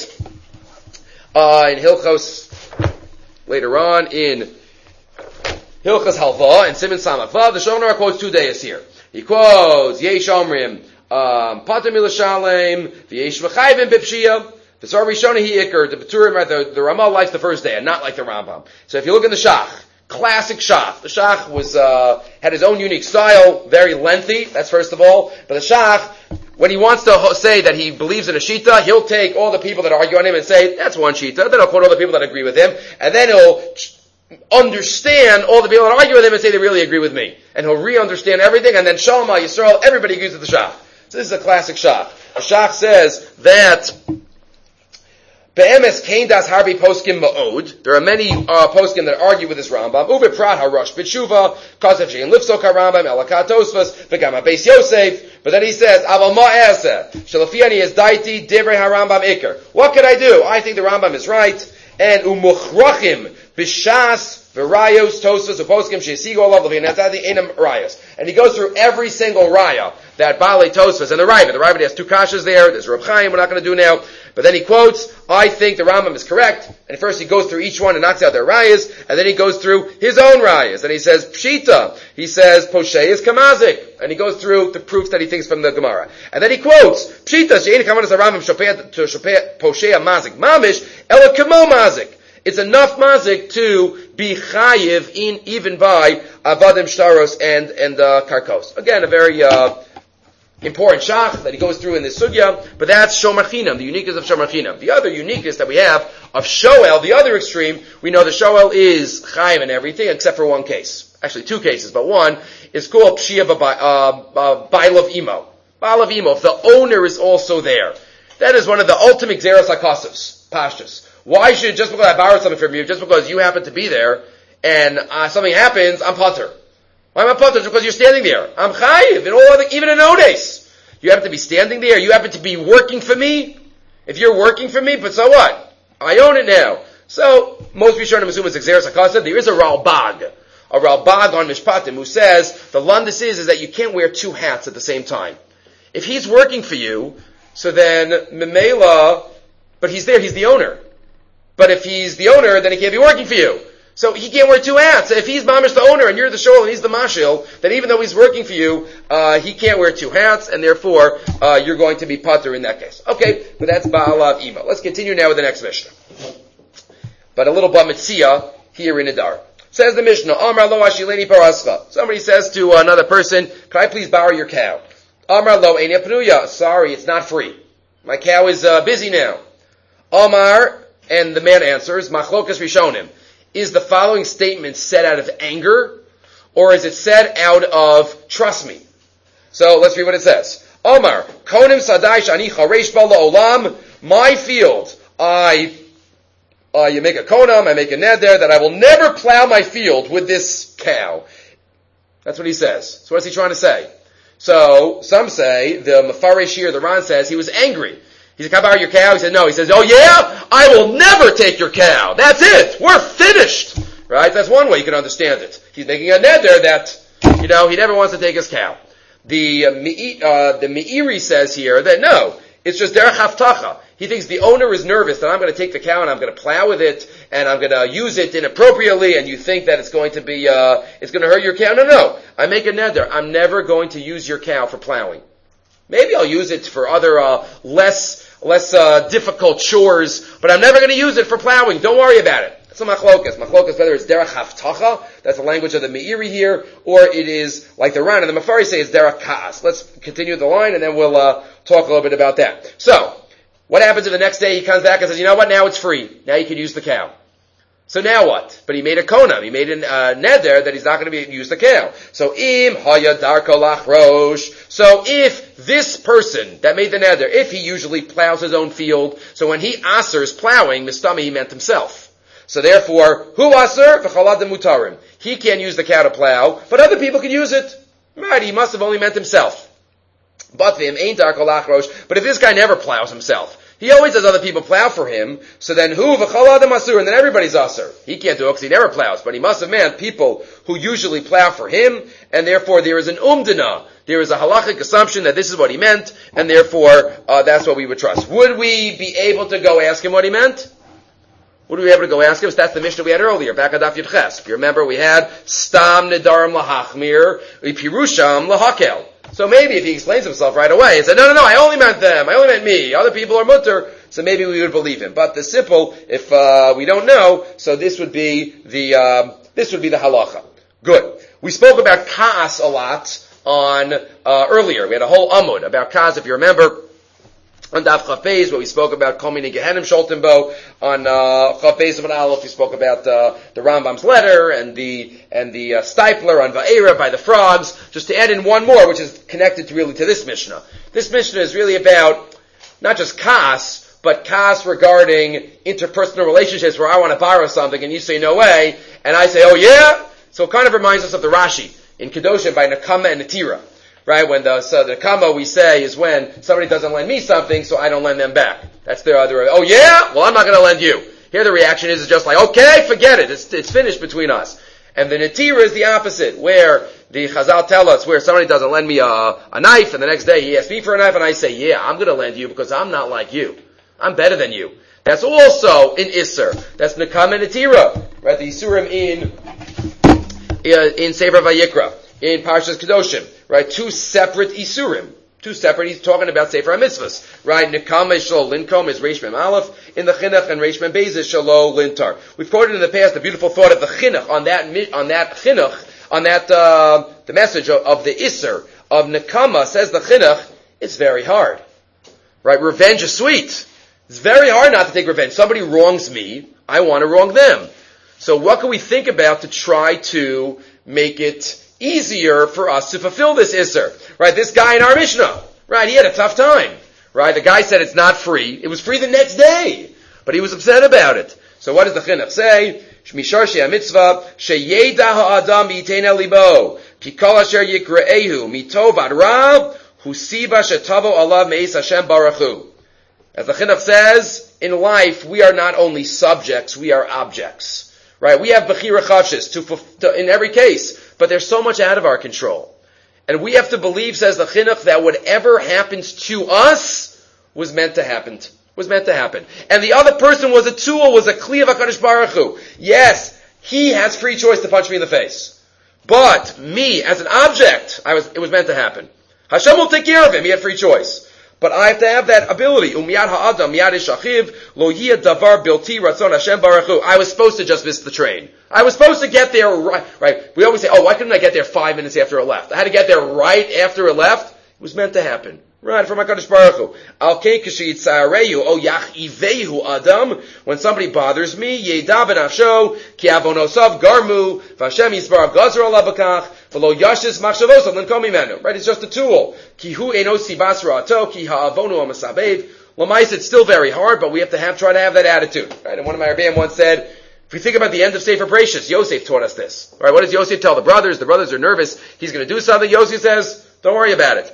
Hilchos, later on in Hilchas Halva and Siman Samach. The Shulchan Aruch quotes 2 days here. He quotes Yesh Omrim Pater Milashalem V'Yesh V'Chayvim B'Pshia. The Sar Rishona Hi Iker. The Baturim, the Ramah likes the first day and not like the Rambam. So if you look in the Shach, classic Shach. The Shach was had his own unique style, very lengthy. That's first of all. But the Shach, when he wants to say that he believes in a shita, he'll take all the people that argue on him and say that's one shita. Then he'll quote all the people that agree with him, and then he'll understand all the people that argue with him and say they really agree with me. And he'll re-understand everything, and then Shalom Yisrael, everybody agrees with the Shach. So this is a classic Shach. The Shach says that Be'emes kain das harbi poskim ma'od. There are many poskim that argue with this Rambam. Ube prat harosh b'tshuva kasev shein lifsok harambam elakat tosfos v'gam beis Yosef. But then he says aval ma eseh shelafiani is daiti divrei harambam iker. What could I do? I think the Rambam is right. And umuchrachim b'shas v'rayos tosfos uposkim sheisigo olav l'v'yanatzadi enam rayos. And he goes through every single raya that Baalei Tosfos and the Ravid. The Ravid has two kashas there. There's Reb Chaim. We're not going to do now. But then he quotes, I think the Rambam is correct. And first he goes through each one and knocks out their rayas, and then he goes through his own rayas. And he says, Pshita. He says, Poshe is Kamazik. And he goes through the proofs that he thinks from the Gemara. And then he quotes, Pshita, She'en Kamanas HaRambam Poshe Mazik Mamish, Ela Kamo Mazik. It's enough mazik to be chayiv in even by avadim shtaros and karkos. Again, a very important shach that he goes through in this sugya, but that's Shomer Chinam, the uniqueness of Shomer Chinam. The other uniqueness that we have of Shoel, the other extreme, we know the Shoel is chayiv and everything except for one case. Actually, two cases, but one is called Pshia Ba'alav Imo. Ba'alav Imo, if the owner is also there. That is one of the ultimate Xeros HaKosovs, Pashtus. Why should, just because I borrowed something from you, just because you happen to be there, and something happens, I'm putter? Why am I putter? Just because you're standing there. I'm chayiv, in all other, even in Odes. You happen to be standing there, you happen to be working for me. If you're working for me, but so what? I own it now. So, most Rishonim assume it's Xeris HaKosov. There is a Ralbag on Mishpatim, who says, the Lundis is that you can't wear two hats at the same time. If he's working for you, so then, Memela, but he's there, he's the owner. But if he's the owner, then he can't be working for you. So he can't wear two hats. If he's mamish the owner and you're the shol and he's the mashil, then even though he's working for you, he can't wear two hats, and therefore you're going to be pater in that case. Okay, but that's Ba'alav Imo. Let's continue now with the next Mishnah. But a little Bamitzia here in Adar. Says the Mishnah, Amar lo ashileni parascha. Somebody says to another person, can I please borrow your cow? Amar lo ein pnuya. Sorry, it's not free. My cow is busy now. Amar, and the man answers, Machlokas Rishonim. Is the following statement said out of anger, or is it said out of trust me? So let's read what it says. Omar, Konim Sadai Shani Charesh Bala Olam, my field, you make a konam, I make a neder, that I will never plow my field with this cow. That's what he says. So what's he trying to say? So, some say, the Mefarish here, the Ran says, he was angry. He said, can I borrow your cow? He said, no. He says, oh yeah? I will never take your cow. That's it. We're finished. Right? That's one way you can understand it. He's making a neder that, he never wants to take his cow. The Meiri says here that no, it's just derech haftacha. He thinks the owner is nervous that I'm going to take the cow and I'm going to plow with it and I'm going to use it inappropriately, and you think that it's going to be, it's going to hurt your cow. No. I make a neder. I'm never going to use your cow for plowing. Maybe I'll use it for other, less difficult chores, but I'm never going to use it for plowing. Don't worry about it. That's a machlokas. Machlokas, whether it's derech haftacha, that's the language of the Meiri here, or it is, like the Ran and the Mefari say, it's derech ka'as. Let's continue the line and then we'll talk a little bit about that. So, what happens if the next day he comes back and says, you know what, now it's free. Now you can use the cow. So now what? But he made a konam. He made a neder that he's not going to use the cow. So im haya darko lachrosh. So if this person that made the neder, if he usually plows his own field, so when he asers plowing, mistami, he meant himself. So therefore, hu aser v'chalad mutarim. He can't use the cow to plow, but other people can use it. Right? He must have only meant himself. But v'im ain't darko lachrosh. But if this guy never plows himself, he always has other people plow for him, so then hu v'chalad asur, and then everybody's asur. He can't do it because he never plows, but he must have meant people who usually plow for him, and therefore there is an umdana. There is a halachic assumption that this is what he meant, and therefore that's what we would trust. Would we be able to go ask him what he meant? Would we be able to go ask him? So that's the Mishnah we had earlier, back at Daf Yud Ches. If you remember, we had Stam Nedarim Lahachmir, Pirusham Lahakel. So maybe if he explains himself right away and said, no, I only meant them, I only meant me, other people are mutter, so maybe we would believe him. But the simple, if we don't know, so this would be the halacha. Good. We spoke about Ka'as a lot on earlier. We had a whole amud about Ka'as, if you remember, on Daf Chav Beis, where we spoke about Kol Mini Gehenim Sholtenbo. On Chav Beis of an Aleph, we spoke about the Rambam's letter and the Stipler on Va'era by the frogs. Just to add in one more, which is connected to this Mishnah. This Mishnah is really about not just Kas, but kas regarding interpersonal relationships where I want to borrow something and you say no way, and I say, oh yeah? So it kind of reminds us of the Rashi in Kedoshim by Nakama and Natira. Right? When the Nakama we say is when somebody doesn't lend me something, so I don't lend them back. That's their other, oh yeah? Well, I'm not going to lend you. Here the reaction is just like, okay, forget it. It's finished between us. And the Natira is the opposite, where the Chazal tell us where somebody doesn't lend me a knife, and the next day he asks me for a knife, and I say, yeah, I'm going to lend you because I'm not like you. I'm better than you. That's also in Isser. That's Nakam and Natira. Right? The Isurim in Sefer Vayikra, in Parshas Kedoshim. Right? Two separate Isurim. He's talking about Sefer HaMitzvahs. Right? Nakam is Shalo Linkom is Reish Mem Aleph. In the Chinuch and Reish Mem Beis is Shalo Lintar. We've quoted in the past the beautiful thought of the Chinuch on that Chinuch, the message of the Isser of Nakama, says the Chinuch, it's very hard. Right? Revenge is sweet. It's very hard not to take revenge. Somebody wrongs me, I want to wrong them. So what can we think about to try to make it easier for us to fulfill this Isser? Right, this guy in our Mishnah, right, he had a tough time. Right, the guy said it's not free. It was free the next day. But he was upset about it. So what does the Chinuch say? Shmishar she'amitzvah sheyeda ha'adam b'yitein libo ki kol asher yikra'ehu mitov ad rav husiba shetavo alav me'is Hashem baruch hu. As the Chinuch says, in life we are not only subjects, we are objects. Right? We have bechira chavshis in every case, but there's so much out of our control. And we have to believe, says the Chinuch, that whatever happens to us was meant to happen. And the other person was a tool, was a kli of HaKadosh Baruch Hu. Yes, he has free choice to punch me in the face. But me, as an object, it was meant to happen. Hashem will take care of him, he had free choice. But I have to have that ability. Umiyad ha'adam miyad ishachiv lo yiyad davar bilti ratzon Hashem baruch hu. I was supposed to just miss the train. I was supposed to get there right. We always say, oh, why couldn't I get there 5 minutes after it left? I had to get there right after it left. It was meant to happen. Right, from HaKadosh Baruch Hu. Al kei k'sheyitzareyu o yachivehu adam. When somebody bothers me, yedav benafsho ki avonosav garmu v'Hashem yisbarav gazer alav b'kach v'lo yashis machshavosav l'nkom mimenu. Right, it's just a tool. Ki hu eno sibas ra'ato ki ha'avonu ha'masabev. Lamais, it's still very hard, but we have to try to have that attitude. Right, and one of my Rebbeim once said, if you think about the end of Sefer Bereshis, Yosef taught us this. Right, what does Yosef tell the brothers? The brothers are nervous. He's going to do something. Yosef says, don't worry about it.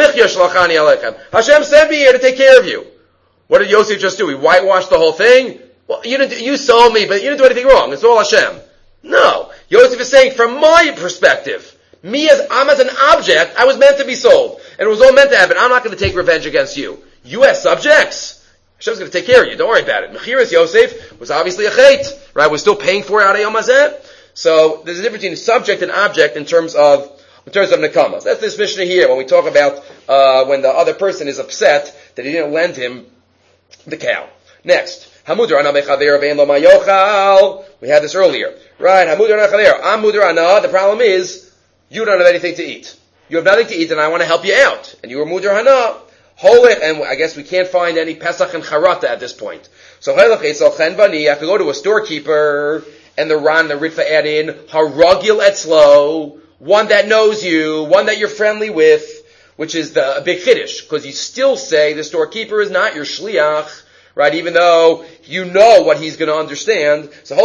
Hashem sent me here to take care of you. What did Yosef just do? He whitewashed the whole thing? Well, you sold me, but you didn't do anything wrong. It's all Hashem. No. Yosef is saying, from my perspective, I'm as an object, I was meant to be sold. And it was all meant to happen. I'm not going to take revenge against you. You as subjects, Hashem's going to take care of you. Don't worry about it. Mechiras Yosef was obviously a chait. Right? We're still paying for it out of Yom Hazeh. So there's a difference between subject and object in terms of nekamas. That's this Mishnah here when we talk about when the other person is upset that he didn't lend him the cow. Next, Hamudar ana mechaver ve'en lo mayochal. We had this earlier, right? Hamudar ana chaver. I'm mudar ana. The problem is you don't have anything to eat. You have nothing to eat, and I want to help you out. And you were mudar hana. Holich, and I guess we can't find any Pesach and Charata at this point. So I have to go to a storekeeper, and the Ritva add in haragil etzlo. One that knows you, one that you're friendly with, which is a big chiddush, because you still say the storekeeper is not your shliach, right? Even though you know what he's going to understand. So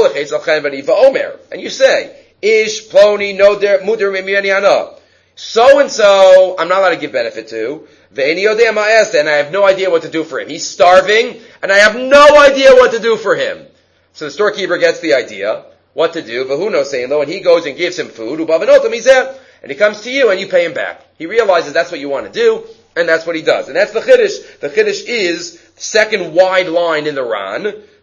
and you say, ish ploni noder muder mimiyani ana. So and so, I'm not allowed to give benefit to. Ve'eni yodei ma'aseh, and I have no idea what to do for him. He's starving, and I have no idea what to do for him. So the storekeeper gets the idea. What to do, Vahuno saying though, and he goes and gives him food, and he comes to you and you pay him back. He realizes that's what you want to do, and that's what he does. And that's the Chiddush. The Chiddush is second wide line in the Ran.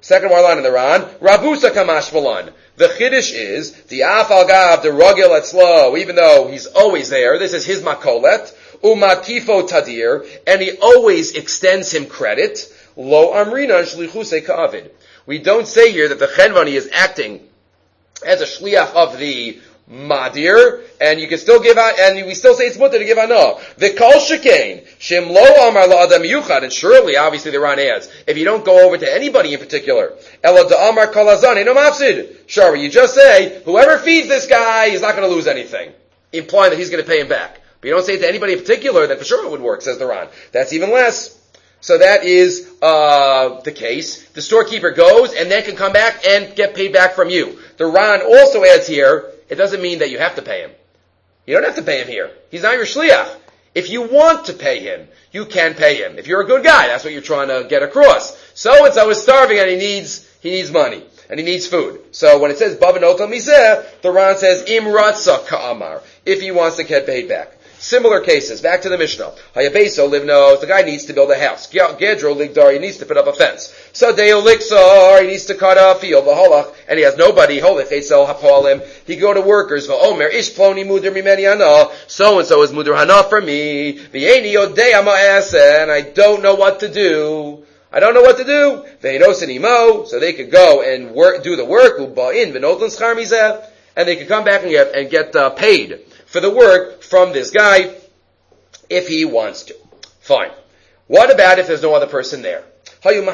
Rabusa kamash balan. The Chiddush is the Afal Gav, the Ragil Etzlo, even though he's always there, this is his Makolet, Umatifo Tadir, and he always extends him credit. Lo Amrina Shlichuse Ka'avid. We don't say here that the Chenvani is acting as a shliach of the madir, and you can still give out, and we still say it's mutter to give anah. The kol shekain shem lo amar la adam yuchad, and surely, obviously, the Ran adds, if you don't go over to anybody in particular, ela da amar kol hazan eno mafsid. Sure, you just say whoever feeds this guy is not going to lose anything, implying that he's going to pay him back. But you don't say it to anybody in particular, then for sure it would work, says the Ran. That's even less. So that is the case. The storekeeper goes and then can come back and get paid back from you. The Ran also adds here, it doesn't mean that you have to pay him. You don't have to pay him here. He's not your shliach. If you want to pay him, you can pay him. If you're a good guy, that's what you're trying to get across. So-and-so is starving and he needs money. And he needs food. So when it says Bava Notel Mizeh, the Ran says Im Ratza Ka'amar, if he wants to get paid back. Similar cases, back to the Mishnah. Hayabeso livnos, the guy needs to build a house. Gedro Ligdar, he needs to put up a fence. Sadeo Liksar, he needs to cut a field, Vaholach, and he has nobody, Holech Eitzel Hapolim, he go to workers, Vaomer, Ish Ploni Muder Mimeni Hana, so-and-so is Muder Hana for me, Vieni Yodei Ama'asa, and I don't know what to do. I don't know what to do. Ve'inosinimo, so they could go and do the work, Uba'in, V'notlan Schar Mizeh, and they could come back and get paid for the work from this guy, if he wants to. Fine. What about if there's no other person there? People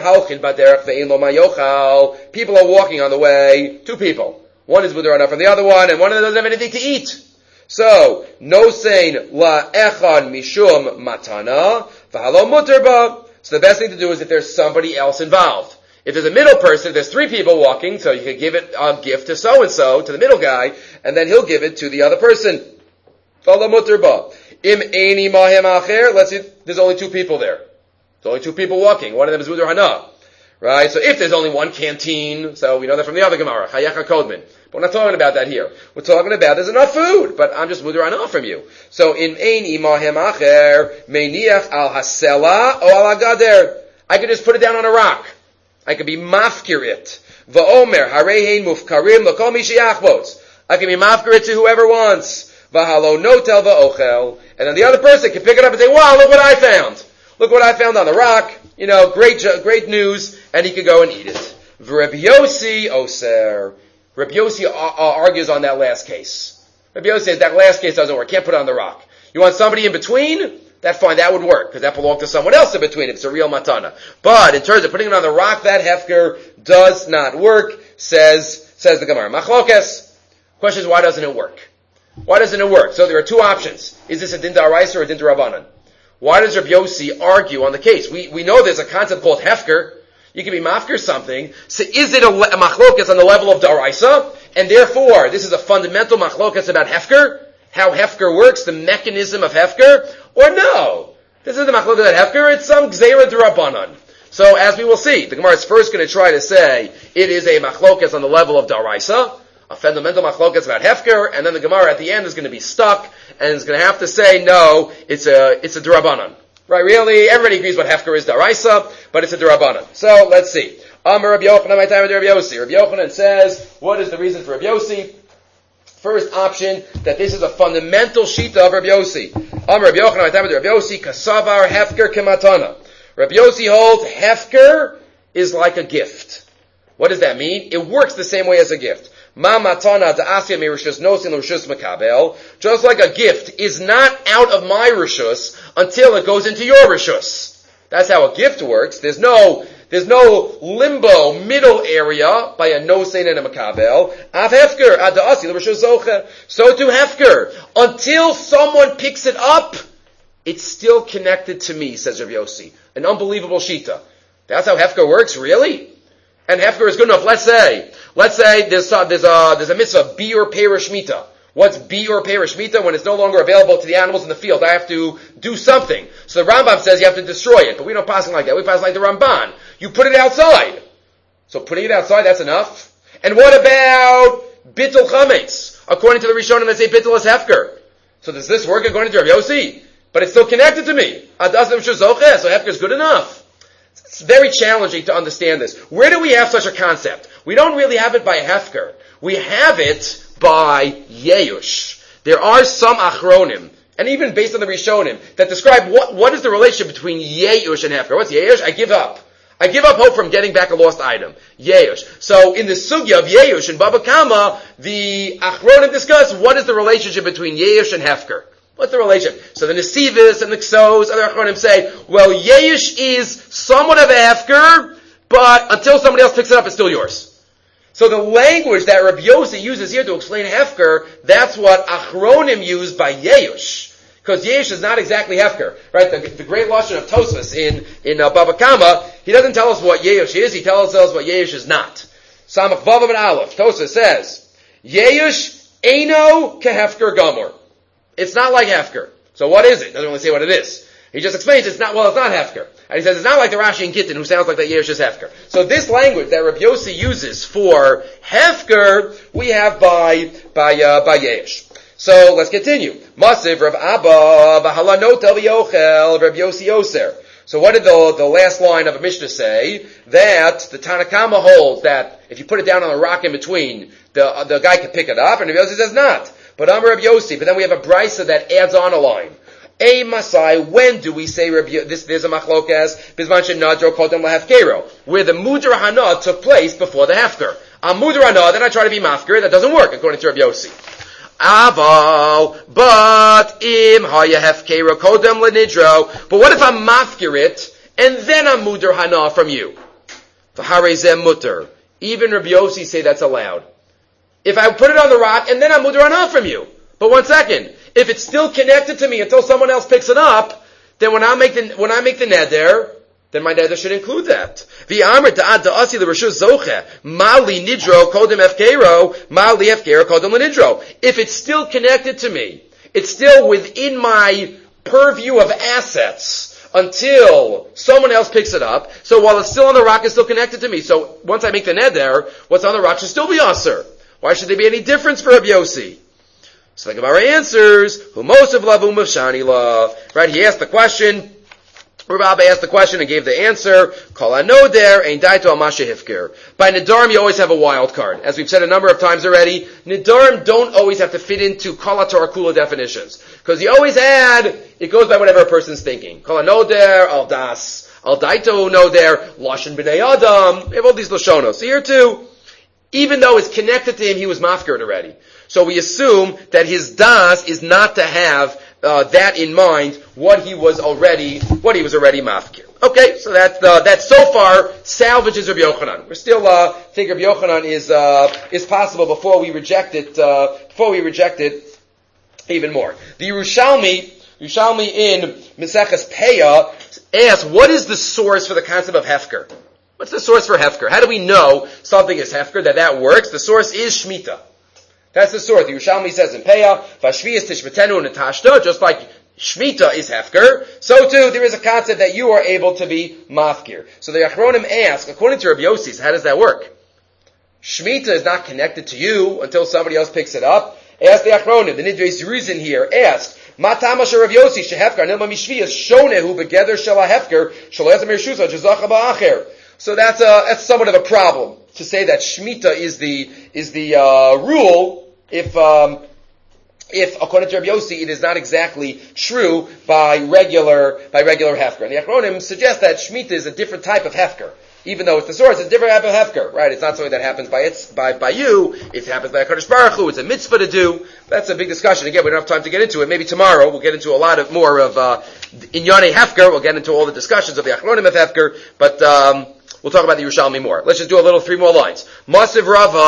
are walking on the way, two people. One is Mudarana from the other one, and one of them doesn't have anything to eat. So, no saying, La echad mishum matana, v'halo muterba. So the best thing to do is if there's somebody else involved. If there's a middle person, if there's three people walking, so you could give it a gift to so-and-so, to the middle guy, and then he'll give it to the other person. Let's see, there's only two people there. There's only two people walking. One of them is Muder Hana. Right? So if there's only one canteen, so we know that from the other Gemara, Chayecha Kodman. But we're not talking about that here. We're talking about there's enough food, but I'm just Muder Hana from you. So in Ein Imahem Acher, Meiniach al Hasela o al Agader. I could just put it down on a rock. I could be mafkir it. Va'omer, Harehein Mufkarim, L'kol Mi She'achbos. I can be mafkir it to whoever wants. V'halo notel va'ochel. And then the other person can pick it up and say, wow, look what I found. Look what I found on the rock. You know, great news. And he could go and eat it. V'Reb Yossi oser. Reb Yossi argues on that last case. Reb Yossi says that last case doesn't work. Can't put it on the rock. You want somebody in between? That's fine. That would work because that belonged to someone else in between. It's a real matana. But in terms of putting it on the rock, that hefker does not work, says the Gemara. Machlokes. Question is, why doesn't it work? Why doesn't it work? So there are two options. Is this a din da'araisa or a din da'rabanan? Why does Reb Yossi argue on the case? We know there's a concept called hefker. You can be mafker something. So is it a machlokas on the level of da'araisa? And therefore, this is a fundamental machlokas about hefker? How hefker works, the mechanism of hefker? Or no? This isn't a machlokas about hefker, it's some gzeira d'rabanan. So as we will see, the Gemara is first going to try to say it is a machlokas on the level of da'araisa, a fundamental machlokas about hefker, and then the Gemara at the end is going to be stuck, and is going to have to say, no, it's a d'rabanan. Right, really, everybody agrees what hefker is da'araisa, but it's a d'rabanan. So, let's see. Amar Rabbi Yochanan, my time with Rabbi Yossi. Rabbi Yochanan says, what is the reason for Rabbi Yossi? First option, that this is a fundamental shita of Rabbi Yossi. Amar Rabbi Yochanan, my time with Rabbi Yossi, kasavar hefker kematana. Rabbi Yossi holds hefker is like a gift. What does that mean? It works the same way as a gift. Ma matana da'asya mi rishus nosin l'rishus makabel. Just like a gift is not out of my rishus until it goes into your rishus. That's how a gift works. There's no limbo middle area by a nosin and a makabel. Av hefker ad da'asya l'rishus zocher. So to hefker, until someone picks it up, it's still connected to me, says Rav Yossi. An unbelievable shita. That's how hefker works, really? And hefker is good enough. Let's say there's a mitzvah, biur perish mita. What's biur perish mita? When it's no longer available to the animals in the field, I have to do something. So the Rambam says you have to destroy it, but we don't pass it like that. We pass like the Ramban. You put it outside. So putting it outside, that's enough. And what about bittul chametz? According to the Rishonim, they say bittul is hefker. So does this work according to Rav Yossi? But it's still connected to me. So hefker is good enough. It's very challenging to understand this. Where do we have such a concept? We don't really have it by hefker. We have it by yeush. There are some achronim, and even based on the Rishonim, that describe what is the relationship between yeush and hefker. What's yeush? I give up. I give up hope from getting back a lost item. Yeush. So in the sugya of yeush and Baba Kama, the achronim discuss what is the relationship between yeush and hefker. What's the relationship? So the Nesivis and the Ksos, other Achronim say, well, Yeish is somewhat of a hefker, but until somebody else picks it up, it's still yours. So the language that Rabbi Yossi uses here to explain hefker, that's what Achronim use by Yeish. Because Yesh is not exactly Hefker, right? The great lashon of Tosfos in Baba Kama, he doesn't tell us what Yesh is, he tells us what Yesh is not. Samach Vav and Aleph, Tosfos says, Yesh Eino Kehefker Gamor. It's not like Hefker. So what is it? Doesn't really say what it is. He just explains it's not Hefker. And he says it's not like the Rashi and Gittin who sounds like that Yesh is Hefker. So this language that Rabbi Yossi uses for Hefker, we have by Yesh. So let's continue. Masiv Rav Abba v'halanot el yochel Rabbi Yossi Oser. So what did the last line of a Mishnah say? That the Tanakama holds that if you put it down on a rock in between, the guy can pick it up, and Rabbi Yossi says not. But Amar Rabbi Yossi, but then we have a brisa that adds on a line. A Masai, when do we say this? There's a machlokas bizman shenadro kodem lahefkero, where the mudra hana took place before the hefker. A mudra hana, then I try to be mafker. That doesn't work according to Rabbi Yossi. Aval, but im haya hefkero kodem lenidro. But what if I'm mafker it and then I'm mudra hana from you? V'harei mutter. Even Rabbi Yossi say that's allowed. If I put it on the rock and then I'm mudra hana from you. But one second. If it's still connected to me until someone else picks it up, then when I make the neder, then my neder should include that. If it's still connected to me, it's still within my purview of assets until someone else picks it up. So while it's still on the rock, it's still connected to me. So once I make the neder, what's on the rock should still be aser. Why should there be any difference for Rabbi Yossi? So the Gemara answers, "Humosav lavum of shani la." Right? He asked the question. Rabbi asked the question and gave the answer. Kol anoder ein daito al masha hifker. By nedarim, you always have a wild card, as we've said a number of times already. Nedarim don't always have to fit into kol haTorah kula definitions, because you always add. It goes by whatever a person's thinking. Kol anoder al das al daito noder lashon b'nei adam. We have all these lashonos. So here too, even though it's connected to him, he was mafkir already. So we assume that his das is not to have that in mind, what he was already mafkir. Okay, so that so far salvages Rabbi Yochanan. We're still think Rabbi Yochanan is possible before we reject it even more. The Yerushalmi in Meseches Peah asks, what is the source for the concept of hefker? What's the source for hefker? How do we know something is hefker, that works? The source is Shemitah. That's the source. The Yerushalmi says in Peah, Vashviyas tishmetenu netashta, just like Shemitah is hefker, so too there is a concept that you are able to be mafkir. So the Achronim ask, according to Rabbi Yossi, how does that work? Shemitah is not connected to you until somebody else picks it up. Ask the Achronim, the Nidres reason here, ask, Matama Rav Yossi shehefker nilma mishviyas shonehu begeder shel hafker shel ezem yershusa jezacha ba'acher. So that's somewhat of a problem to say that Shemitah is the rule. If according to Rabbi Yossi, it is not exactly true by regular hefker. And the Achronim suggest that Shemitah is a different type of hefker. Even though it's the source, it's a different type of hefker, right? It's not something that happens by you. It happens by HaKadosh Baruch Hu. It's a mitzvah to do. That's a big discussion. Again, we don't have time to get into it. Maybe tomorrow we'll get into a lot more of Inyane hefker. We'll get into all the discussions of the Achronim of hefker, but we'll talk about the Yerushalmi more. Let's just do three more lines. Masiv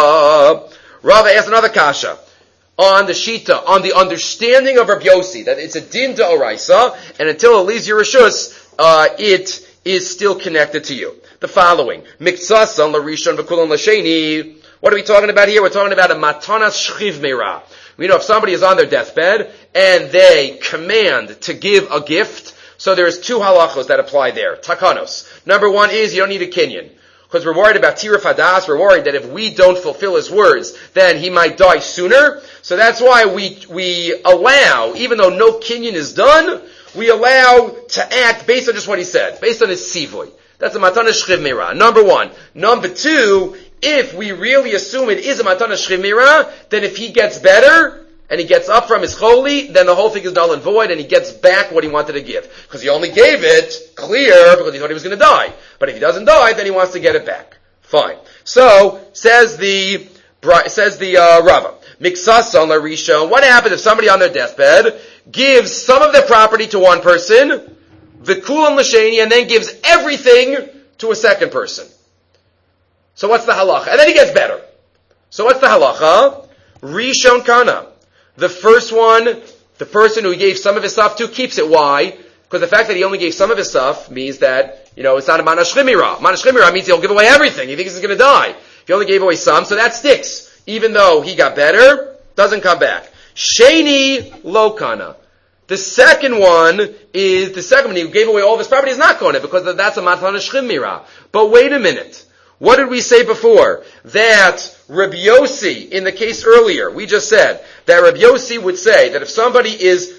Rava asked another kasha on the Shita, on the understanding of Rabbi Yossi, that it's a din d'oraisa, and until it leaves your reshus, it is still connected to you. The following, Miktsasa l'rishon v'kulon l'sheni. What are we talking about here? We're talking about a matanas shchiv meira. We know if somebody is on their deathbed, and they command to give a gift, so there's two halachos that apply there. Takanos. Number one is you don't need a kinyan. Because we're worried about tiruf hadas, we're worried that if we don't fulfill his words, then he might die sooner. So that's why we allow, even though no kinyan is done, we allow to act based on just what he said, based on his sivoy. That's a matana shchiv meira. Number one. Number two, if we really assume it is a matana shchiv meira, then if he gets better, and he gets up from his choli, then the whole thing is null and void, and he gets back what he wanted to give. Because he only gave it clear because he thought he was going to die. But if he doesn't die, then he wants to get it back. Fine. So, says the Rava, Miksasa on Larisha, what happens if somebody on their deathbed gives some of their property to one person, Vikulam Lashani, and then gives everything to a second person? So what's the halacha? And then he gets better. So what's the halacha? Rishon Kana. The first one The person who he gave some of his stuff to keeps it. Why? Because the fact that he only gave some of his stuff means that, it's not a mana shchimira. Mana shchimira means he'll give away everything. He thinks he's going to die. If he only gave away some, so that sticks. Even though he got better, doesn't come back. Sheni lokana. The second one, he gave away all of his property, is not kona, because that's a matana shchimira. But wait a minute. What did we say before? That Rabbi Yossi, in the case earlier, we just said that Rabbi Yossi would say that if somebody is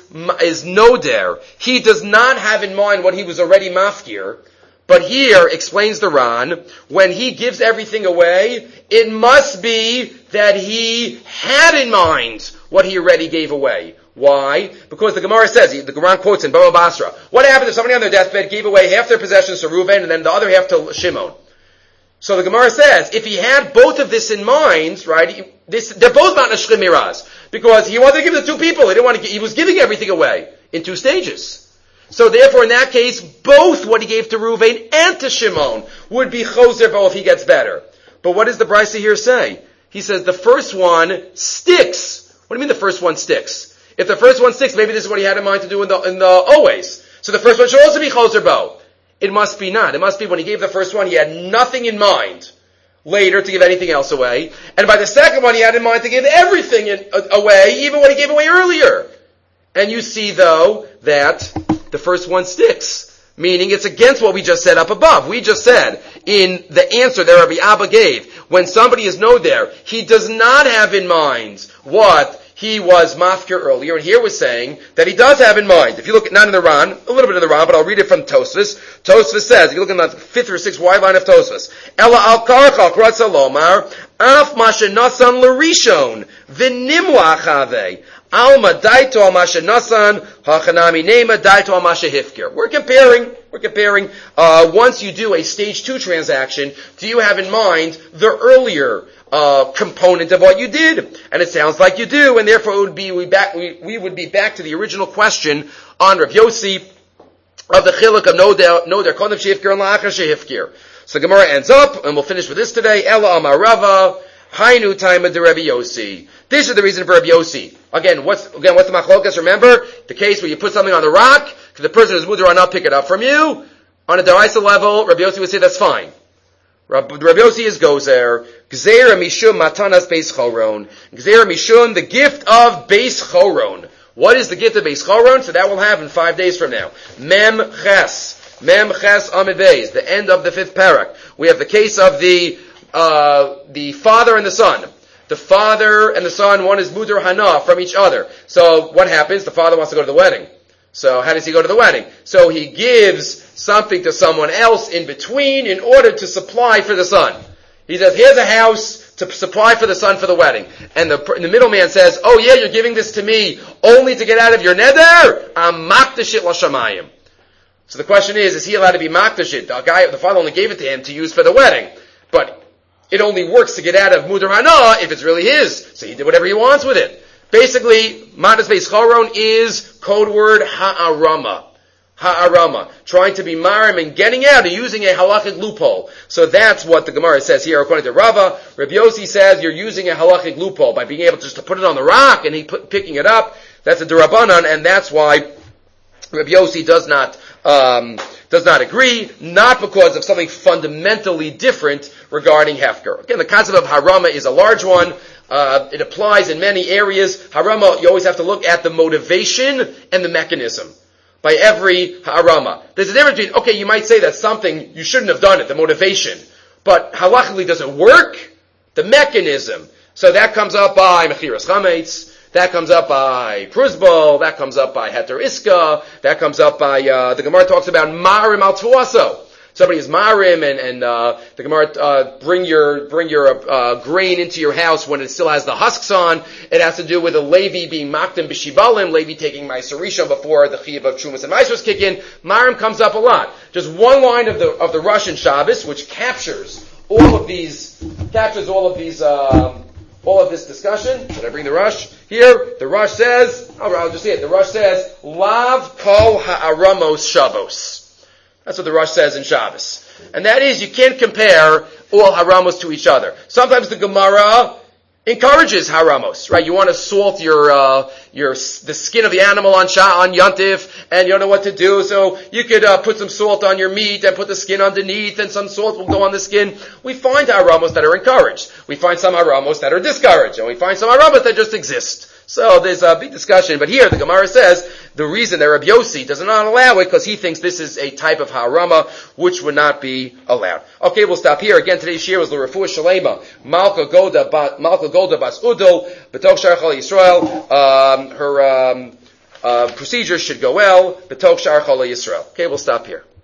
noder, he does not have in mind what he was already mafkir. But here, explains the Ran, when he gives everything away, it must be that he had in mind what he already gave away. Why? Because the Gemara says, the Gemara quotes in Baba Basra, what happened if somebody on their deathbed gave away half their possessions to Reuven and then the other half to Shimon? So the Gemara says, if he had both of this in mind, right, they're both not neshchimiras, because he wanted to give it to two people. He was giving everything away in two stages. So therefore, in that case, both what he gave to Reuven and to Shimon would be choser bo if he gets better. But what does the Brisa here say? He says the first one sticks. What do you mean the first one sticks? If the first one sticks, maybe this is what he had in mind to do in the always. So the first one should also be choser bo. It must be not. It must be when he gave the first one, he had nothing in mind later to give anything else away. And by the second one, he had in mind to give everything away, even what he gave away earlier. And you see, though, that the first one sticks. Meaning it's against what we just said up above. We just said, in the answer that Rabbi Abba gave, when somebody is no there, he does not have in mind what he was mafkir earlier, and here we're saying that he does have in mind. If you look at, not in the Ran, a little bit in the Ran, but I'll read it from Tosfos. Tosfos says, if you look in the 5th or 6th wide line of Tosfos, Ela al karchal kratza lomar, af mashe nasan l'rishon, v'nimla achave, alma daito al mashe nasan, hachanami nema daito al mashe hifkir. We're comparing, once you do a stage 2 transaction, do you have in mind the earlier component of what you did? And it sounds like you do, and therefore we would be back to the original question on Rav Yossi of the chiluk of noder kodev shehifkir and la'achar shehifkir. So Gemara ends up, and we'll finish with this today. Ela amar Rava hainu taima de Rabbi Yossi. This is the reason for Rabbi Yossi. Again, what's the machlokas? Remember the case where you put something on the rock, because the person who's mudar not pick it up from you. On a deraisa level, Rabbi Yossi would say that's fine. Rabbi Yossi is gozer. Gzeira mishum matanas beis choron. Gzeira mishum, the gift of beis choron. What is the gift of beis choron? So that we'll have in 5 days from now. Mem ches amid beis, the end of the 5th parak. We have the case of the father and the son. The father and the son, one is mudar hana from each other. So what happens? The father wants to go to the wedding. So how does he go to the wedding? So he gives something to someone else in between in order to supply for the son. He says, here's a house to supply for the son for the wedding. And the middleman says, oh yeah, you're giving this to me only to get out of your neder? I'm makdashit l'shamayim. So the question is he allowed to be makdashit? The father only gave it to him to use for the wedding. But it only works to get out of mudar hana if it's really his. So he did whatever he wants with it. Basically, Matas Beis Choron is code word ha'arama. Ha'arama. Trying to be marim and getting out and using a halachic loophole. So that's what the Gemara says here according to Rava. Rabbi Yossi says you're using a halachic loophole by being able just to put it on the rock and picking it up. That's a derabanan, and that's why Rabbi Yossi does not agree, not because of something fundamentally different regarding hefker. Again, the concept of harama is a large one. It applies in many areas. Harama, you always have to look at the motivation and the mechanism. By every harama. There's a difference between, okay, you might say that something, you shouldn't have done it, the motivation. But halachically, does it work? The mechanism. So that comes up by mechiras chametz. That comes up by prusbol. That comes up by heter iska. That comes up by, the Gemara talks about marim al tuaso. Somebody is marim and the Gemara, bring your grain into your house when it still has the husks on. It has to do with a Levi being makdim b'shivalim, Levi taking Ma'aser Rishon before the chiyuv of Trumas and Ma'asers kick in. Marim comes up a lot. Just one line of the Russian Shabbos, which captures all of this discussion. Did I bring the Rush? Here, the Rush says, I'll just say it. The Rush says, Lav kol ha'aramos Shabbos. That's what the Rush says in Shabbos. And that is, you can't compare all haramos to each other. Sometimes the Gemara encourages haramos, right? You want to salt the skin of the animal on Yantif, and you don't know what to do, so you could put some salt on your meat and put the skin underneath, and some salt will go on the skin. We find haramos that are encouraged. We find some haramos that are discouraged, and we find some haramos that just exist. So there's a big discussion, but here the Gemara says the reason that Rabbi Yossi does not allow it because he thinks this is a type of harama which would not be allowed. Okay, we'll stop here. Again, today's shir was the Refuah Shalema, Malka Golda Bas Udo, B'tok Shar Chol Yisrael. Her procedure should go well, B'tok Shar Chol Yisrael. Okay, we'll stop here.